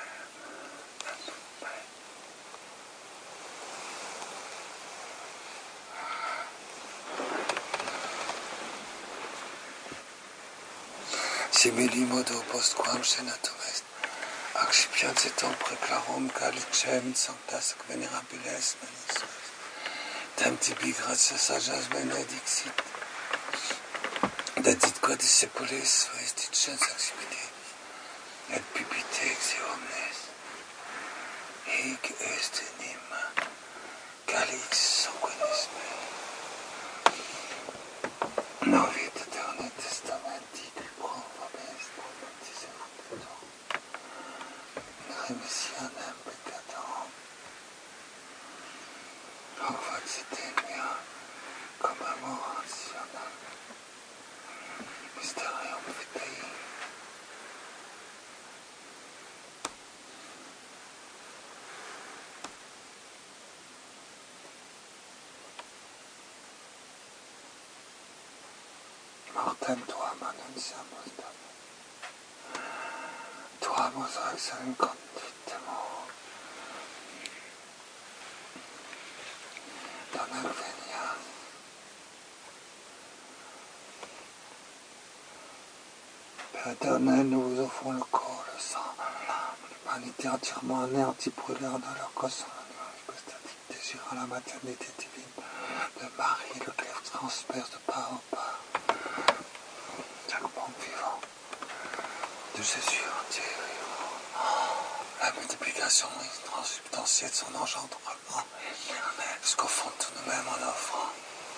Simili modo postquam senatum est, accipiens et om preclarum calicem sanctas ac venerabiles manis. Tem tibi gratia sagas benedixit. Dedit quod discipulis vestit cens accipite. Et pipite exi omnes. Hic est enim calix sanguinis mei. Novit aeterni testamenti pro vobis promitis et in remissionem peccatorum. Hoc facit in mea commemorationem mysterium fidei. Mortem tuam annunciamus Domine. Tuamus exem conditemur. Donner venias. Père éternel, nous vous offrons le corps, le sang, l'humanité entièrement anéantie, brûlant dans leur corps sans l'animal hypostatique, désirant la maternité divine de Marie, le clef transperce de part en part. Chaque membre vivant de Jésus entier vivant. La multiplication transsubstantielle de son engendrement jusqu'au fond de nous-mêmes en offrant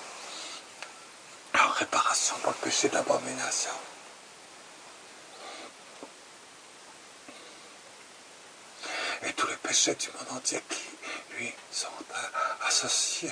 en réparation pour le péché d'abomination. Et tous les péchés du monde entier qui lui sont associés.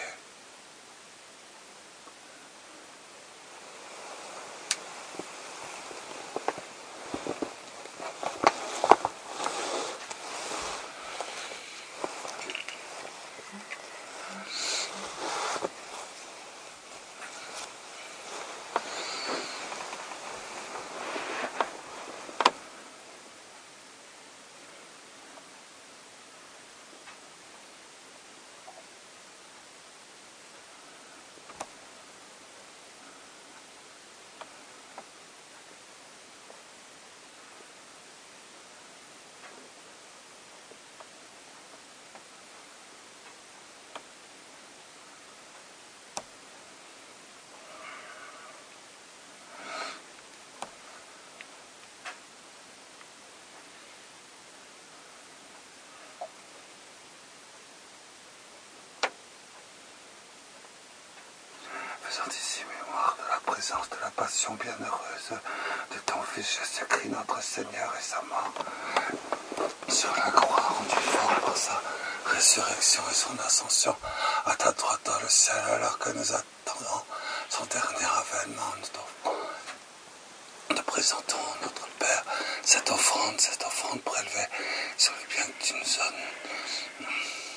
Faisant ici mémoire de la présence de la passion bienheureuse de ton Fils Jésus-Christ, notre Seigneur, et sa mort sur la croix, rendu fort par sa résurrection et son ascension à ta droite dans le ciel, alors que nous attendons son dernier avènement, nous te présentons, notre Père, cette offrande, cette offrande prélevée sur le bien que tu nous donnes.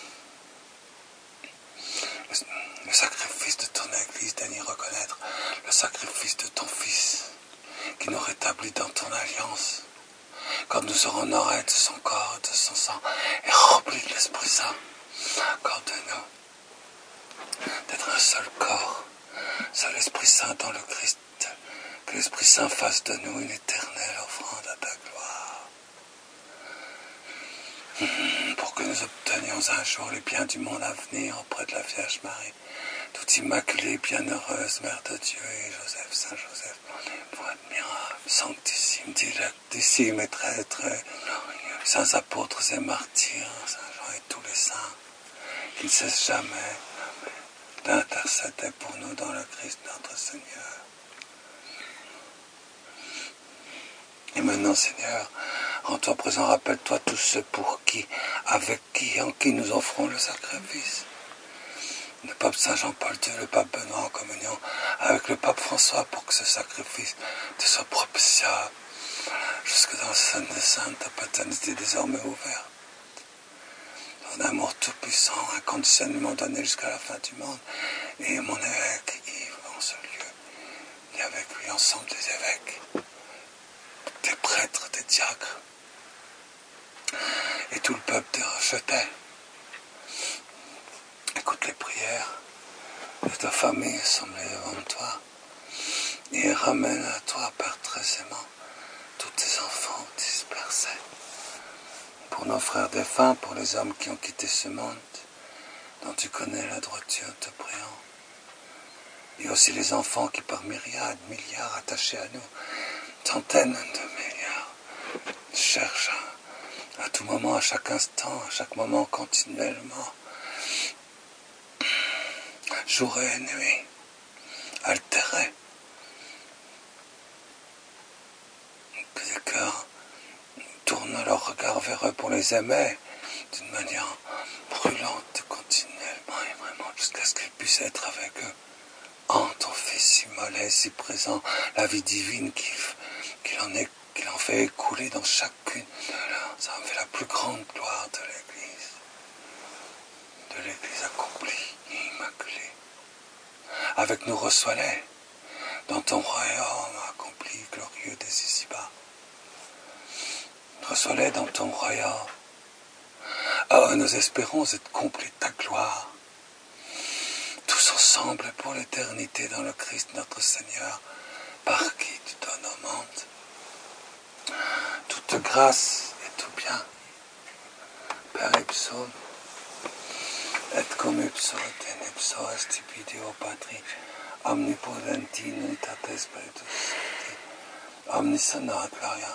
Le sacrifice de ton Église, daignes reconnaître le sacrifice de ton Fils, qui nous rétablit dans ton alliance, quand nous serons honorés de son corps, de son sang, et remplis de l'Esprit Saint. Accorde-nous d'être un seul corps, seul Esprit Saint dans le Christ, que l'Esprit Saint fasse de nous une éternelle offrande à ta gloire. Prions un jour les biens du monde à venir auprès de la Vierge Marie, toute immaculée, bienheureuse, Mère de Dieu, et Joseph, Saint Joseph, pour admirable, sanctissime, dilectissime et très très glorieux, saints apôtres et martyrs, Saint Jean et tous les saints, qui ne cessent jamais d'intercéder pour nous dans le Christ notre Seigneur. Et maintenant, Seigneur, en toi présent, rappelle-toi tous ceux pour qui, avec qui, en qui nous offrons le sacrifice. Le pape Saint Jean-Paul deux, le pape Benoît en communion avec le pape François pour que ce sacrifice te soit propitiable jusque dans le Saint des Saintes, ta paternité désormais ouverte. Ton amour tout-puissant, inconditionnellement donné jusqu'à la fin du monde. Et mon évêque Yves en ce lieu, et avec lui ensemble des évêques, des prêtres, des diacres, et tout le peuple te rejetait. Écoute les prières de ta famille assemblée devant toi, et ramène à toi, Père très aimant, tous tes enfants dispersés. Pour nos frères défunts, pour les hommes qui ont quitté ce monde, dont tu connais la droiture, te prions. Et aussi les enfants qui par myriades, milliards attachés à nous, centaines de milliards, cherchent à, à tout moment, à chaque instant, à chaque moment, continuellement, jour et nuit, altérés. Que les cœurs tournent leur regard vers eux pour les aimer d'une manière brûlante, continuellement et vraiment, jusqu'à ce qu'ils puissent être avec eux. En ton Fils si immolé, si présent, la vie divine qu'il, qu'il, en, est, qu'il en fait écouler dans chacune de leurs. Ça en fait la plus grande gloire de l'Église, de l'Église accomplie et immaculée. Avec nous reçois-les dans ton royaume accompli, glorieux des ici-bas. Reçois-les dans ton royaume. Ah, nous espérons être complets de ta gloire. Tous ensemble pour l'éternité dans le Christ notre Seigneur, par qui tu donnes au monde toute grâce et tout bien. Père ipsum, et cum ipso et in ipso est stipideo Patri, omnipotenti in unitate Spiritus Sancti, omniscientia gloria,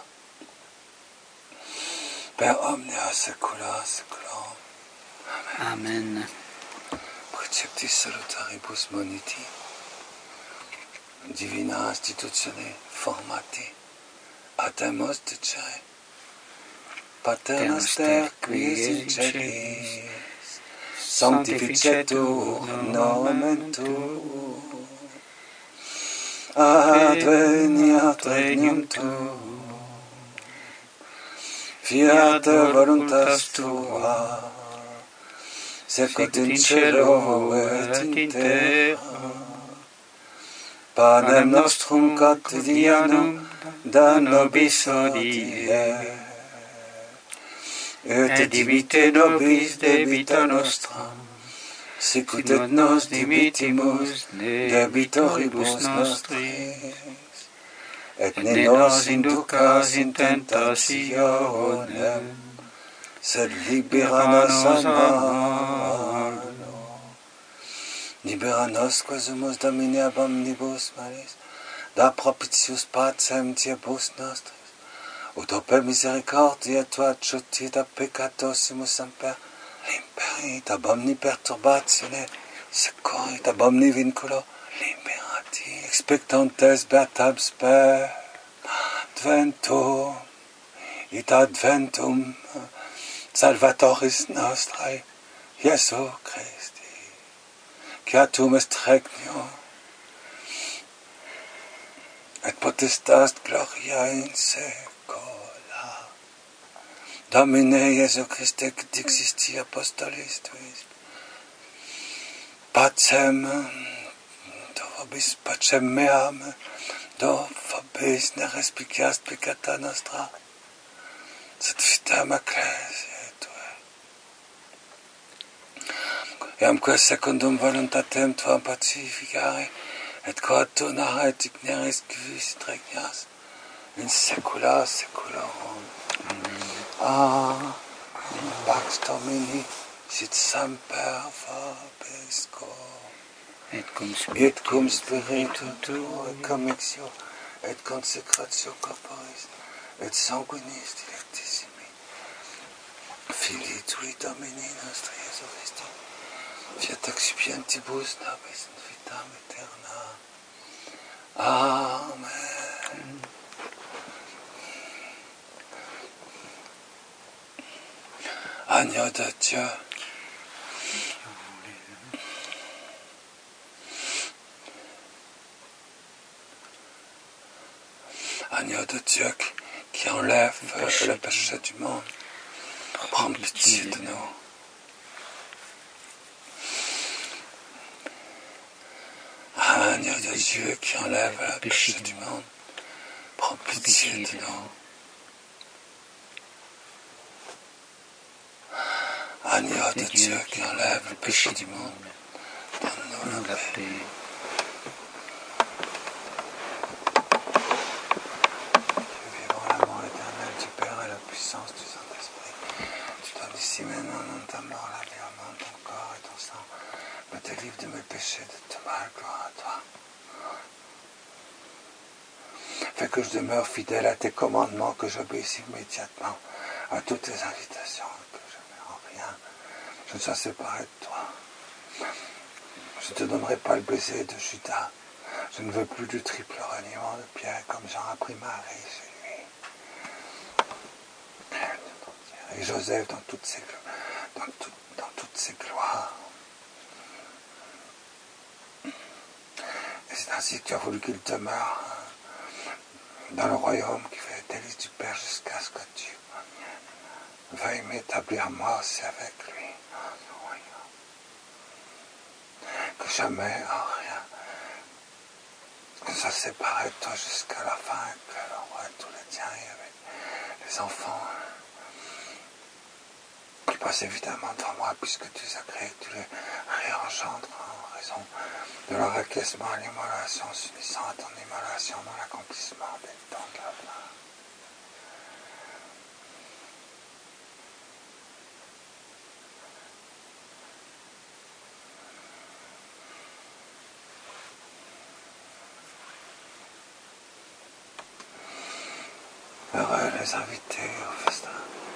per omnia saecula saeculorum. Amen. Amen. Preceptis salutaribus moniti, divina institutione formati, ademus dicere, Pater noster qui es in celis, sanctificetur nomen tuum, adveniat regnum tuum, fiat voluntas tua, sicut in cielo et in terra. Panem nostrum quotidianum da nobis hodie, et dimitte nobis debita nostra, sicut et nos dimittimus debitoribus nostris, et ne nos inducas in tentationem, sed libera nos a malo. Libera nos quaesumus Domine ab omnibus malis, da propitius pacem diebus nostris, ut ope misericordia tua adjutit ab peccatosimus semper, limperit ab omni perturbatione, securit ab omni vinculo, liberati, expectantes beatam sper, adventum, et adventum Salvatoris nostrae, Iesu Christi, Quatum est regnum, et potestas gloria in saecula. Domine Iesu Christe, que dixisti apostolis tuis, pacem, do vobis pacem meam, do vobis ne respicias peccata nostra, sed fitam ecclesiae. Iamque secundum voluntatem tuam pacificare, et coatunare et igneris quis regnas, in saecula saeculorum. Amen. Pax Domini, Sit semper vobisco. Et cum Et cum spiritu spiritu tuo, et commixio, et consecratio corporis, et sanguinis dilectissimi. Filii tui Domini nostri Iesu Christi, fiat expiantibus nobis in vitam aeterna. Amen. Agneau de Dieu, agneau de Dieu qui enlève le péché, le péché du monde, prends pitié de nous. Agneau de Dieu qui enlève le péché du monde, prends pitié de nous. Agneau de Dieu qui enlève le péché du monde, donne-nous la paix. L'amour éternel du Père et la puissance du Saint-Esprit. Tu donnes ici maintenant dans ta mort la vie au monde, ton corps et ton sang. Me délivre de mes péchés, de tout mal, gloire à toi. Fais que je demeure fidèle à tes commandements, que j'obéisse immédiatement à toutes tes invitations, que je en rien je ne sois séparé de toi. Je ne te donnerai pas le baiser de Judas. Je ne veux plus du triple reniement de Pierre, comme Jean a pris Marie chez lui. Et Joseph dans toutes ses, dans tout, dans toutes ses gloires. Et c'est ainsi que tu as voulu qu'il demeure dans le royaume qui fait les délices du Père jusqu'à ce que tu veuilles m'établir moi aussi avec lui dans le royaume. Que jamais, en rien, que ça séparait de toi jusqu'à la fin, que l'on voit tous les tiens et avec les enfants qui passent évidemment devant moi, puisque tu les as créés, tu les réengendres en raison de leur acquiescement à l'immolation, s'unissant à ton immolation dans l'accomplissement des temps de la fin. Heureux les invités au festin.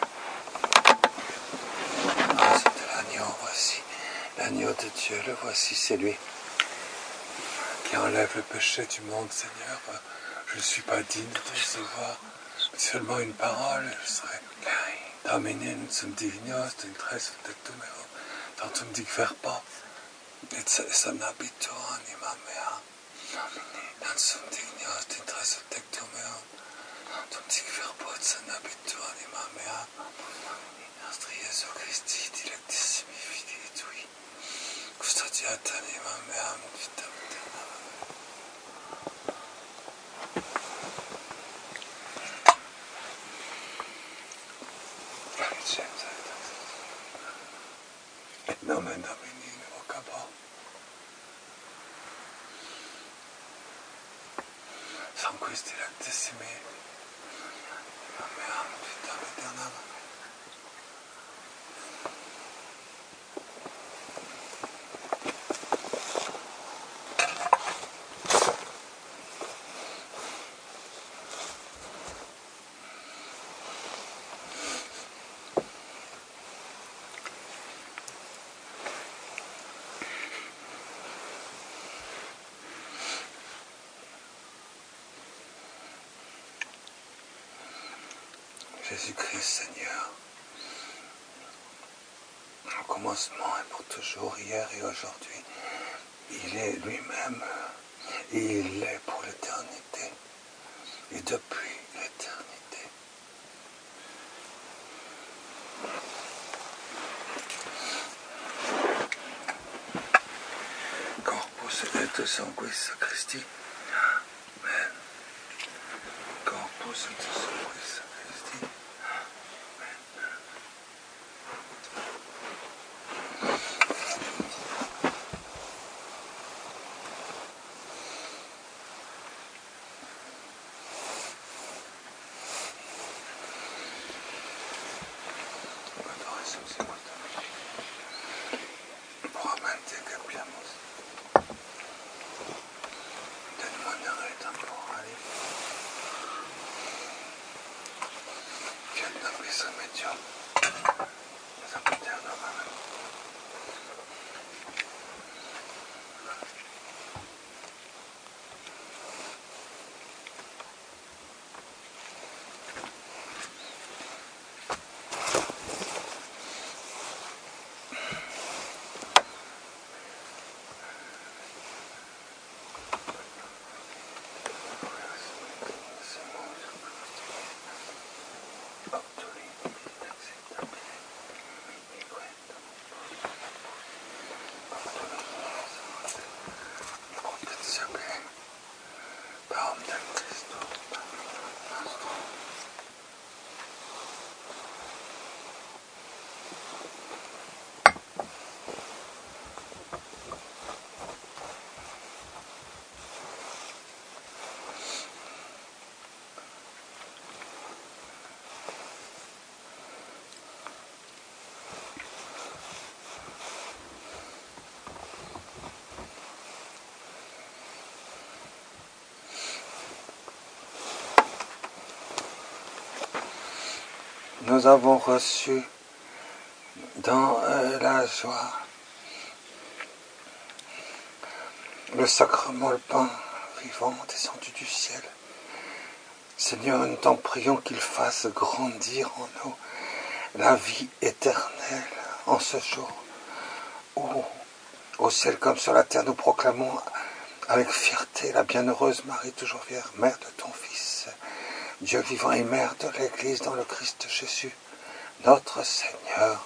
Ah, c'était l'agneau, voici. L'agneau de Dieu, le voici, c'est lui qui enlève le péché du monde, Seigneur. Je ne suis pas digne de recevoir seulement une parole, et je serai Domine zum dignos, den tres tectum meo, tantum dig verba, et sam habito anima mea. Dan sum dignos, den tres tectum meo, tantum dig verba, et sam habito anima mea. Nostri Iesu Christi, dilectissimi fidei tui, custodiat anima mea, vitam aeterna. Et nomen Domini invocabo. Sanguis dilectissimi, meam vitam aeternam. Jésus-Christ, Seigneur, au commencement et pour toujours, hier et aujourd'hui, il est lui-même et il est pour l'éternité et depuis l'éternité. Corpus et sanguis Christi. Amen. Corpus et sanguis Christi. Adoration simultanée. nous avons reçu dans euh, la joie le sacrement, le pain vivant descendu du ciel. Seigneur, nous t'en prions qu'il fasse grandir en nous la vie éternelle en ce jour où, au ciel comme sur la terre, nous proclamons avec fierté la bienheureuse Marie, toujours vierge, mère de ton Fils, Dieu vivant et mère de l'Église dans le Christ Jésus, notre Seigneur.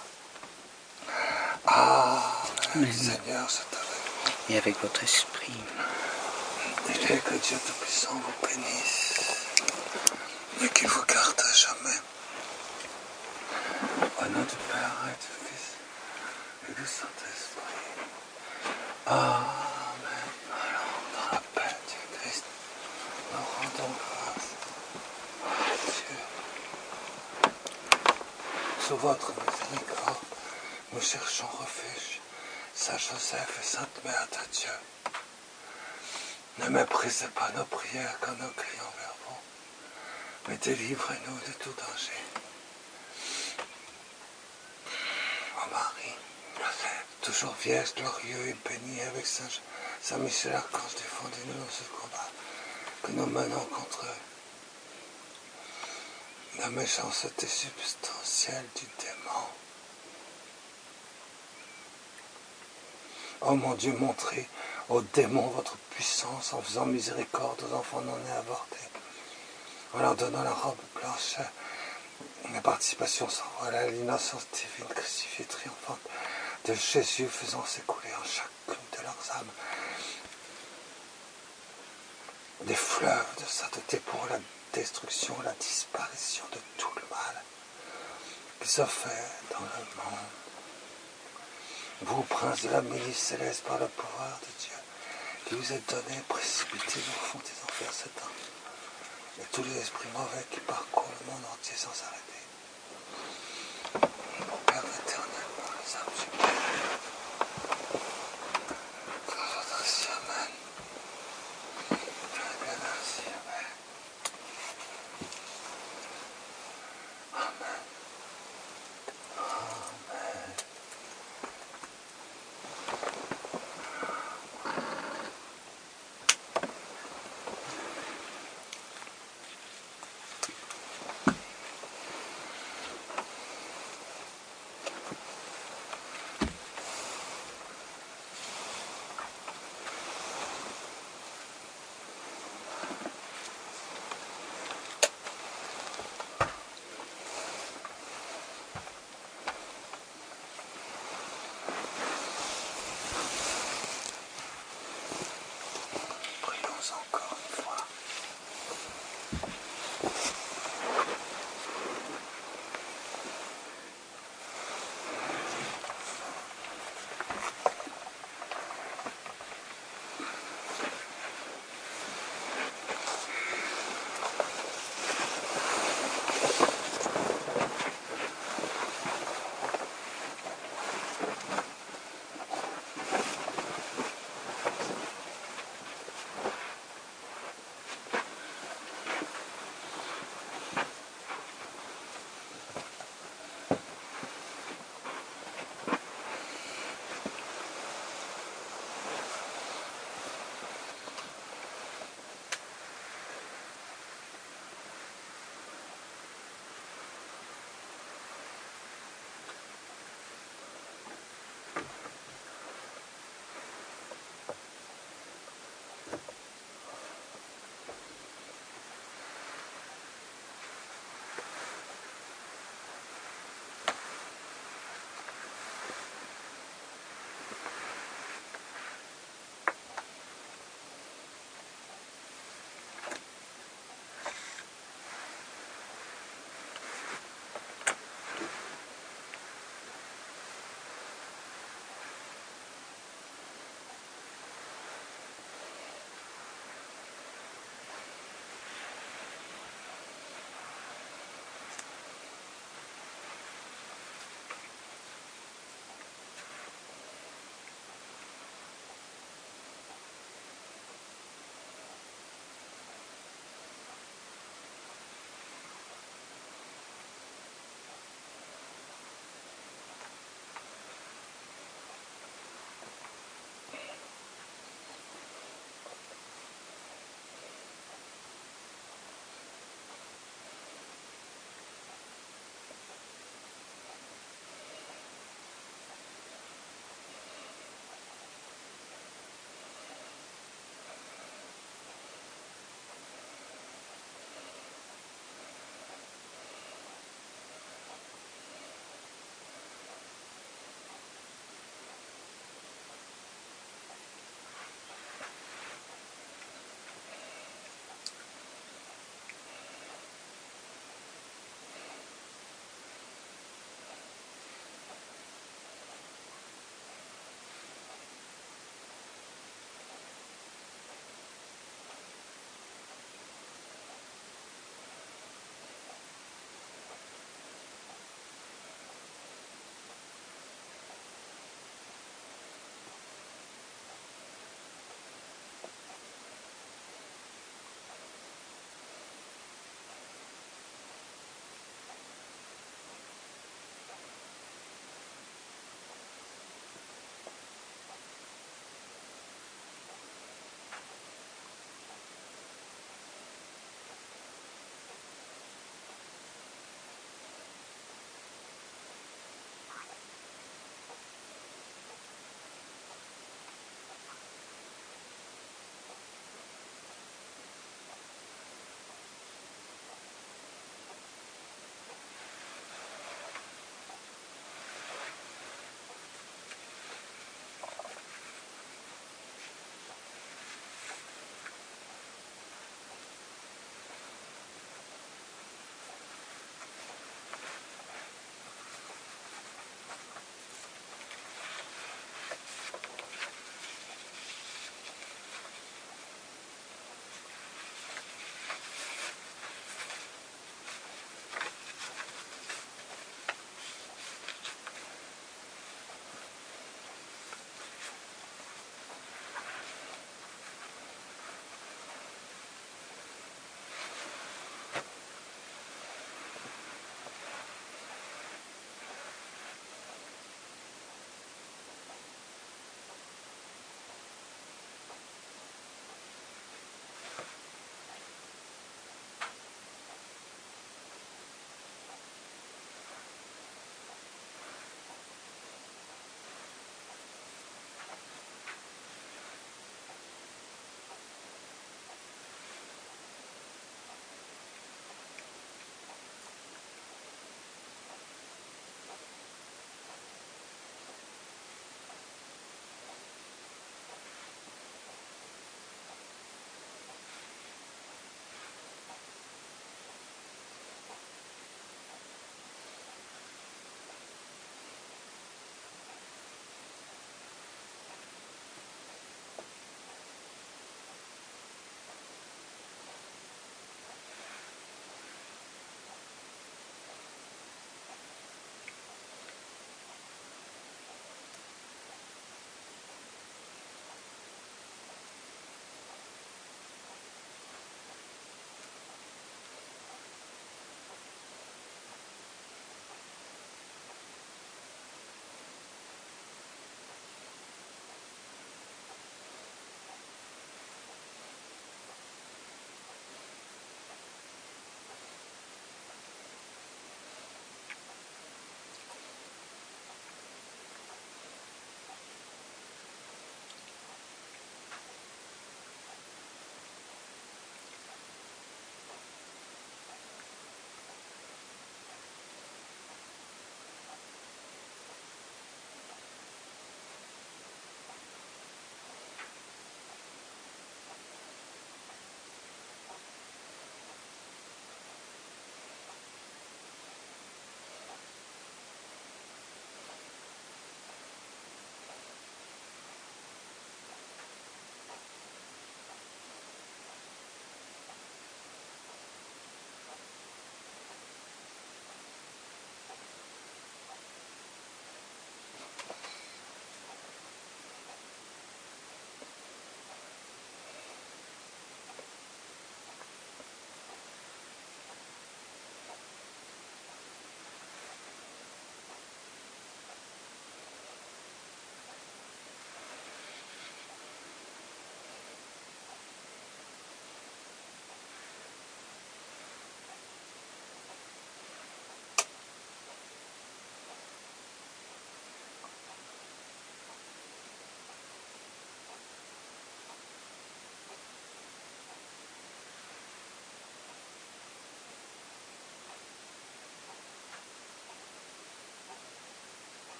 Amen. Seigneur, c'est avec vous. Et avec votre esprit. Et que Dieu Tout-Puissant vous bénisse et qu'il vous garde à jamais. Au nom du Père et du Fils et du Saint-Esprit. Amen. Alors, dans la paix du Christ, nous rendons grâce à Dieu. Sous votre miséricorde, nous cherchons refuge. Saint Joseph et Sainte Mère de Dieu, ne méprisez pas nos prières quand nous crions vers vous, mais délivrez-nous de tout danger. Ô Marie, toujours vierge, glorieuse et bénie avec Saint, Saint Michel Archange, défendez-nous dans ce combat que nous menons contre la méchanceté substantielle du démon. Oh mon Dieu, montrez aux démons votre puissance en faisant miséricorde aux enfants non nés avortés, en leur donnant la robe blanche, la participation sans voile à l'innocence divine crucifiée triomphante de Jésus, faisant s'écouler en chacune de leurs âmes des fleuves de sainteté pour la destruction, la disparition de tout le mal qui se fait dans le monde. Vous, prince de la milice céleste, par le pouvoir de Dieu, qui vous est donné, précipitez-vous au fond des enfers Satan et tous les esprits mauvais qui parcourent le monde entier sans s'arrêter. Pour perdre éternellement les âmes supérieures. Que nous soit ainsi, Amen. Très bien ainsi, Amen. Amen. Amen.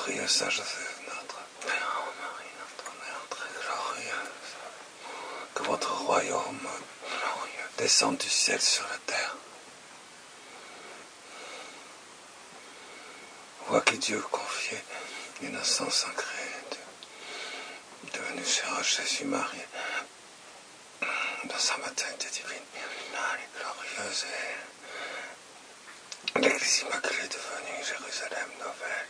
glorieux Saint-Joseph, notre Père, Marie, notre Mère très glorieuse, que votre royaume glorieux descende du ciel sur la terre. Vois que Dieu confiait l'innocence incrédule, devenu cher à Jésus-Marie, dans sa maternité divine, et glorieuse, et l'Église immaculée devenue Jérusalem nouvelle.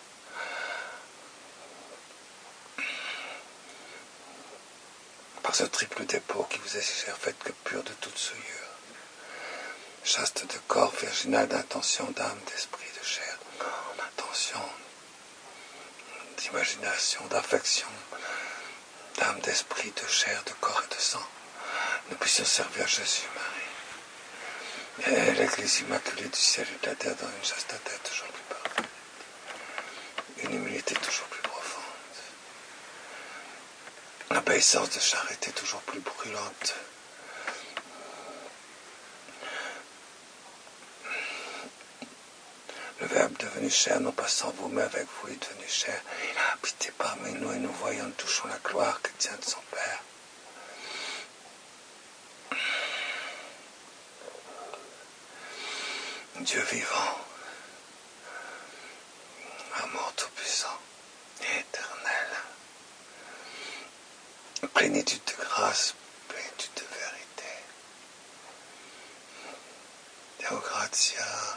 Par ce triple dépôt qui vous est cher, faites que pur de toute souillure, chaste de corps, virginal d'intention, d'âme, d'esprit, de chair, d'intention, d'imagination, d'affection, d'âme, d'esprit, de chair, de corps et de sang, nous puissions servir Jésus-Marie et l'Église immaculée du ciel et de la terre dans une chasteté toujours plus parfaite, une humilité toujours plus profonde, une obéissance de charité toujours plus brûlante, le Verbe devenu chair, non pas sans vous, mais avec vous, est devenu chair. Il a habité parmi nous et nous voyons, nous touchons la gloire que tient de son Père. Dieu vivant, amour tout-puissant et éternel, plénitude de grâce, plénitude de vérité. Deo gratias.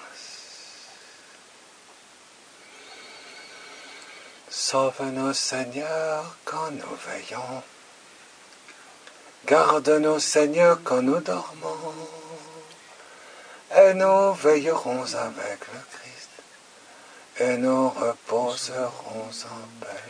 Sauve-nous, Seigneur, quand nous veillons. Garde-nous, Seigneur, quand nous dormons. Et nous veillerons avec le Christ. Et nous reposerons en paix.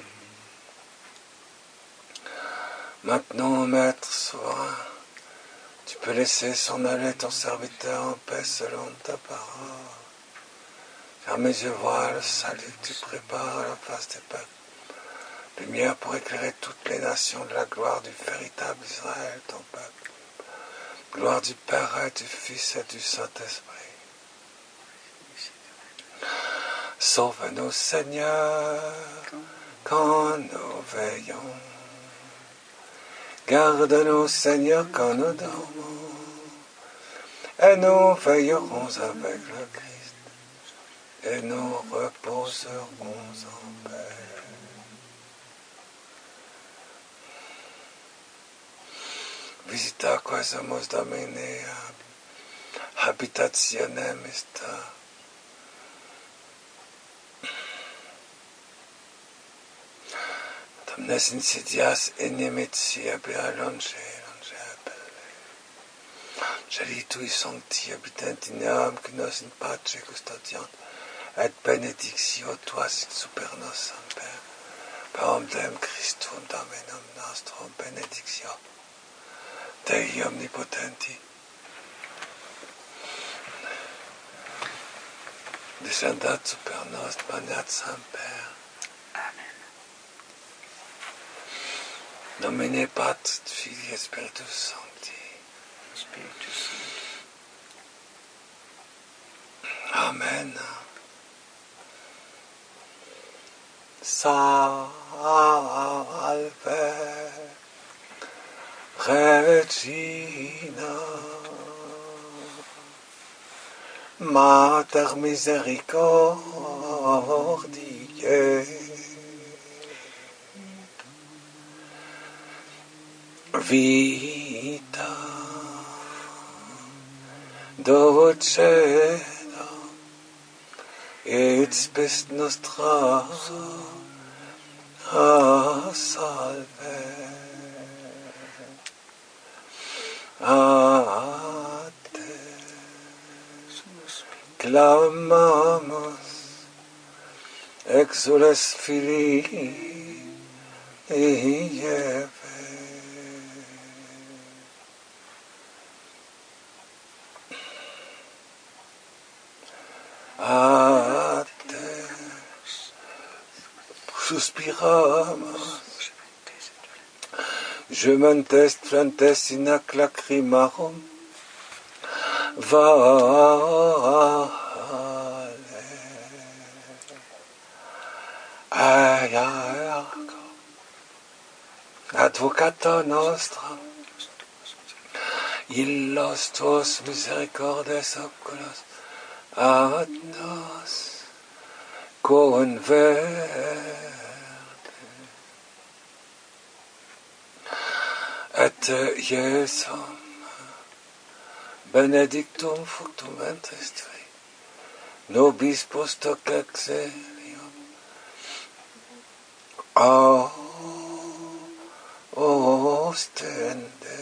Maintenant, Maître souverain, tu peux laisser s'en aller ton serviteur en paix selon ta parole. Car mes yeux voient le salut que tu prépares à la face des peuples. Lumière pour éclairer toutes les nations de la gloire du véritable Israël, ton peuple. Gloire du Père et du Fils et du Saint-Esprit. Sauve-nous, Seigneur, quand nous veillons. Garde-nous, Seigneur, quand nous dormons. Et nous veillerons avec le Christ. Et nous reposerons en paix. Visita quae somos Domini, habitationem esta. Domnes insidias inimitia per longe, longe appelle. Gelitui sancti habitant in eam, qui nos in pace custodiant, et benedictio tua sit super nos, semper. Per omnem Christum Dominum nostrum benedictio. Dei omnipotenti, descendat super nos, magnat semper. Amen. Domine Patris, Filii et Spiritus Sancti. Spiritus Sancti. Amen. Salve Regina, Mater misericordiae, vita dulceda et spes nostra, salve. A te clamamus, exules Filii Eve. A te suspiramus, gementes flantes in ac lacrimarum, vale. Advocato nostro, illos tuos misericordes oculos, ad nos converte. Et Iesum benedictum fructum ventris tui, nobis post hoc exilium. O ostende.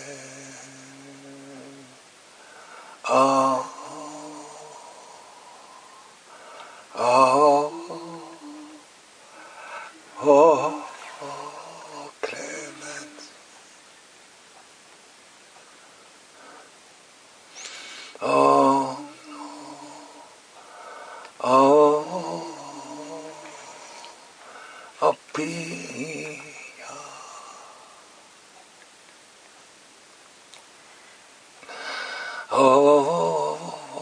O O O Clement. Oh, oh, oh, Pia. Oh,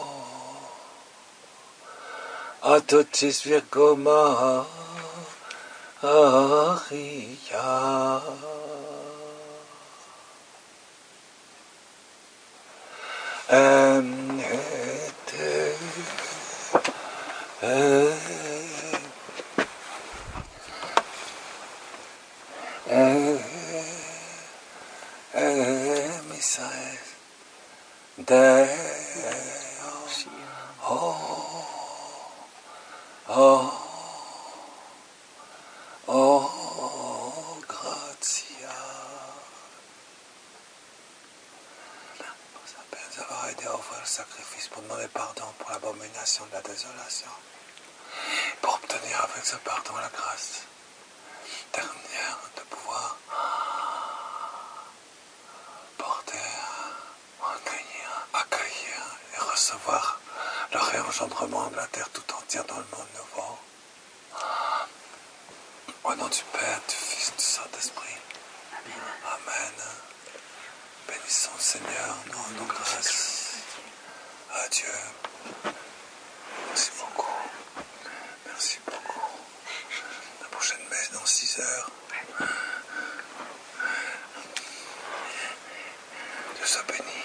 a totis Virgo Maria. Um, Uh, uh, uh, Misael, Deo, oh, oh, oh, gratia. Père, nous avoir aidé à offrir le sacrifice pour demander pardon pour l'abomination de la désolation, pour obtenir avec ce pardon la grâce dernière de pouvoir porter, accueillir, accueillir et recevoir le réengendrement de la terre tout entière dans le monde nouveau. Au nom du Père, du Fils, du Saint-Esprit. Amen. Amen. Bénissons le Seigneur, nous rendons grâce à Dieu. Merci beaucoup. Merci beaucoup. La prochaine messe dans six heures. Dieu soit béni.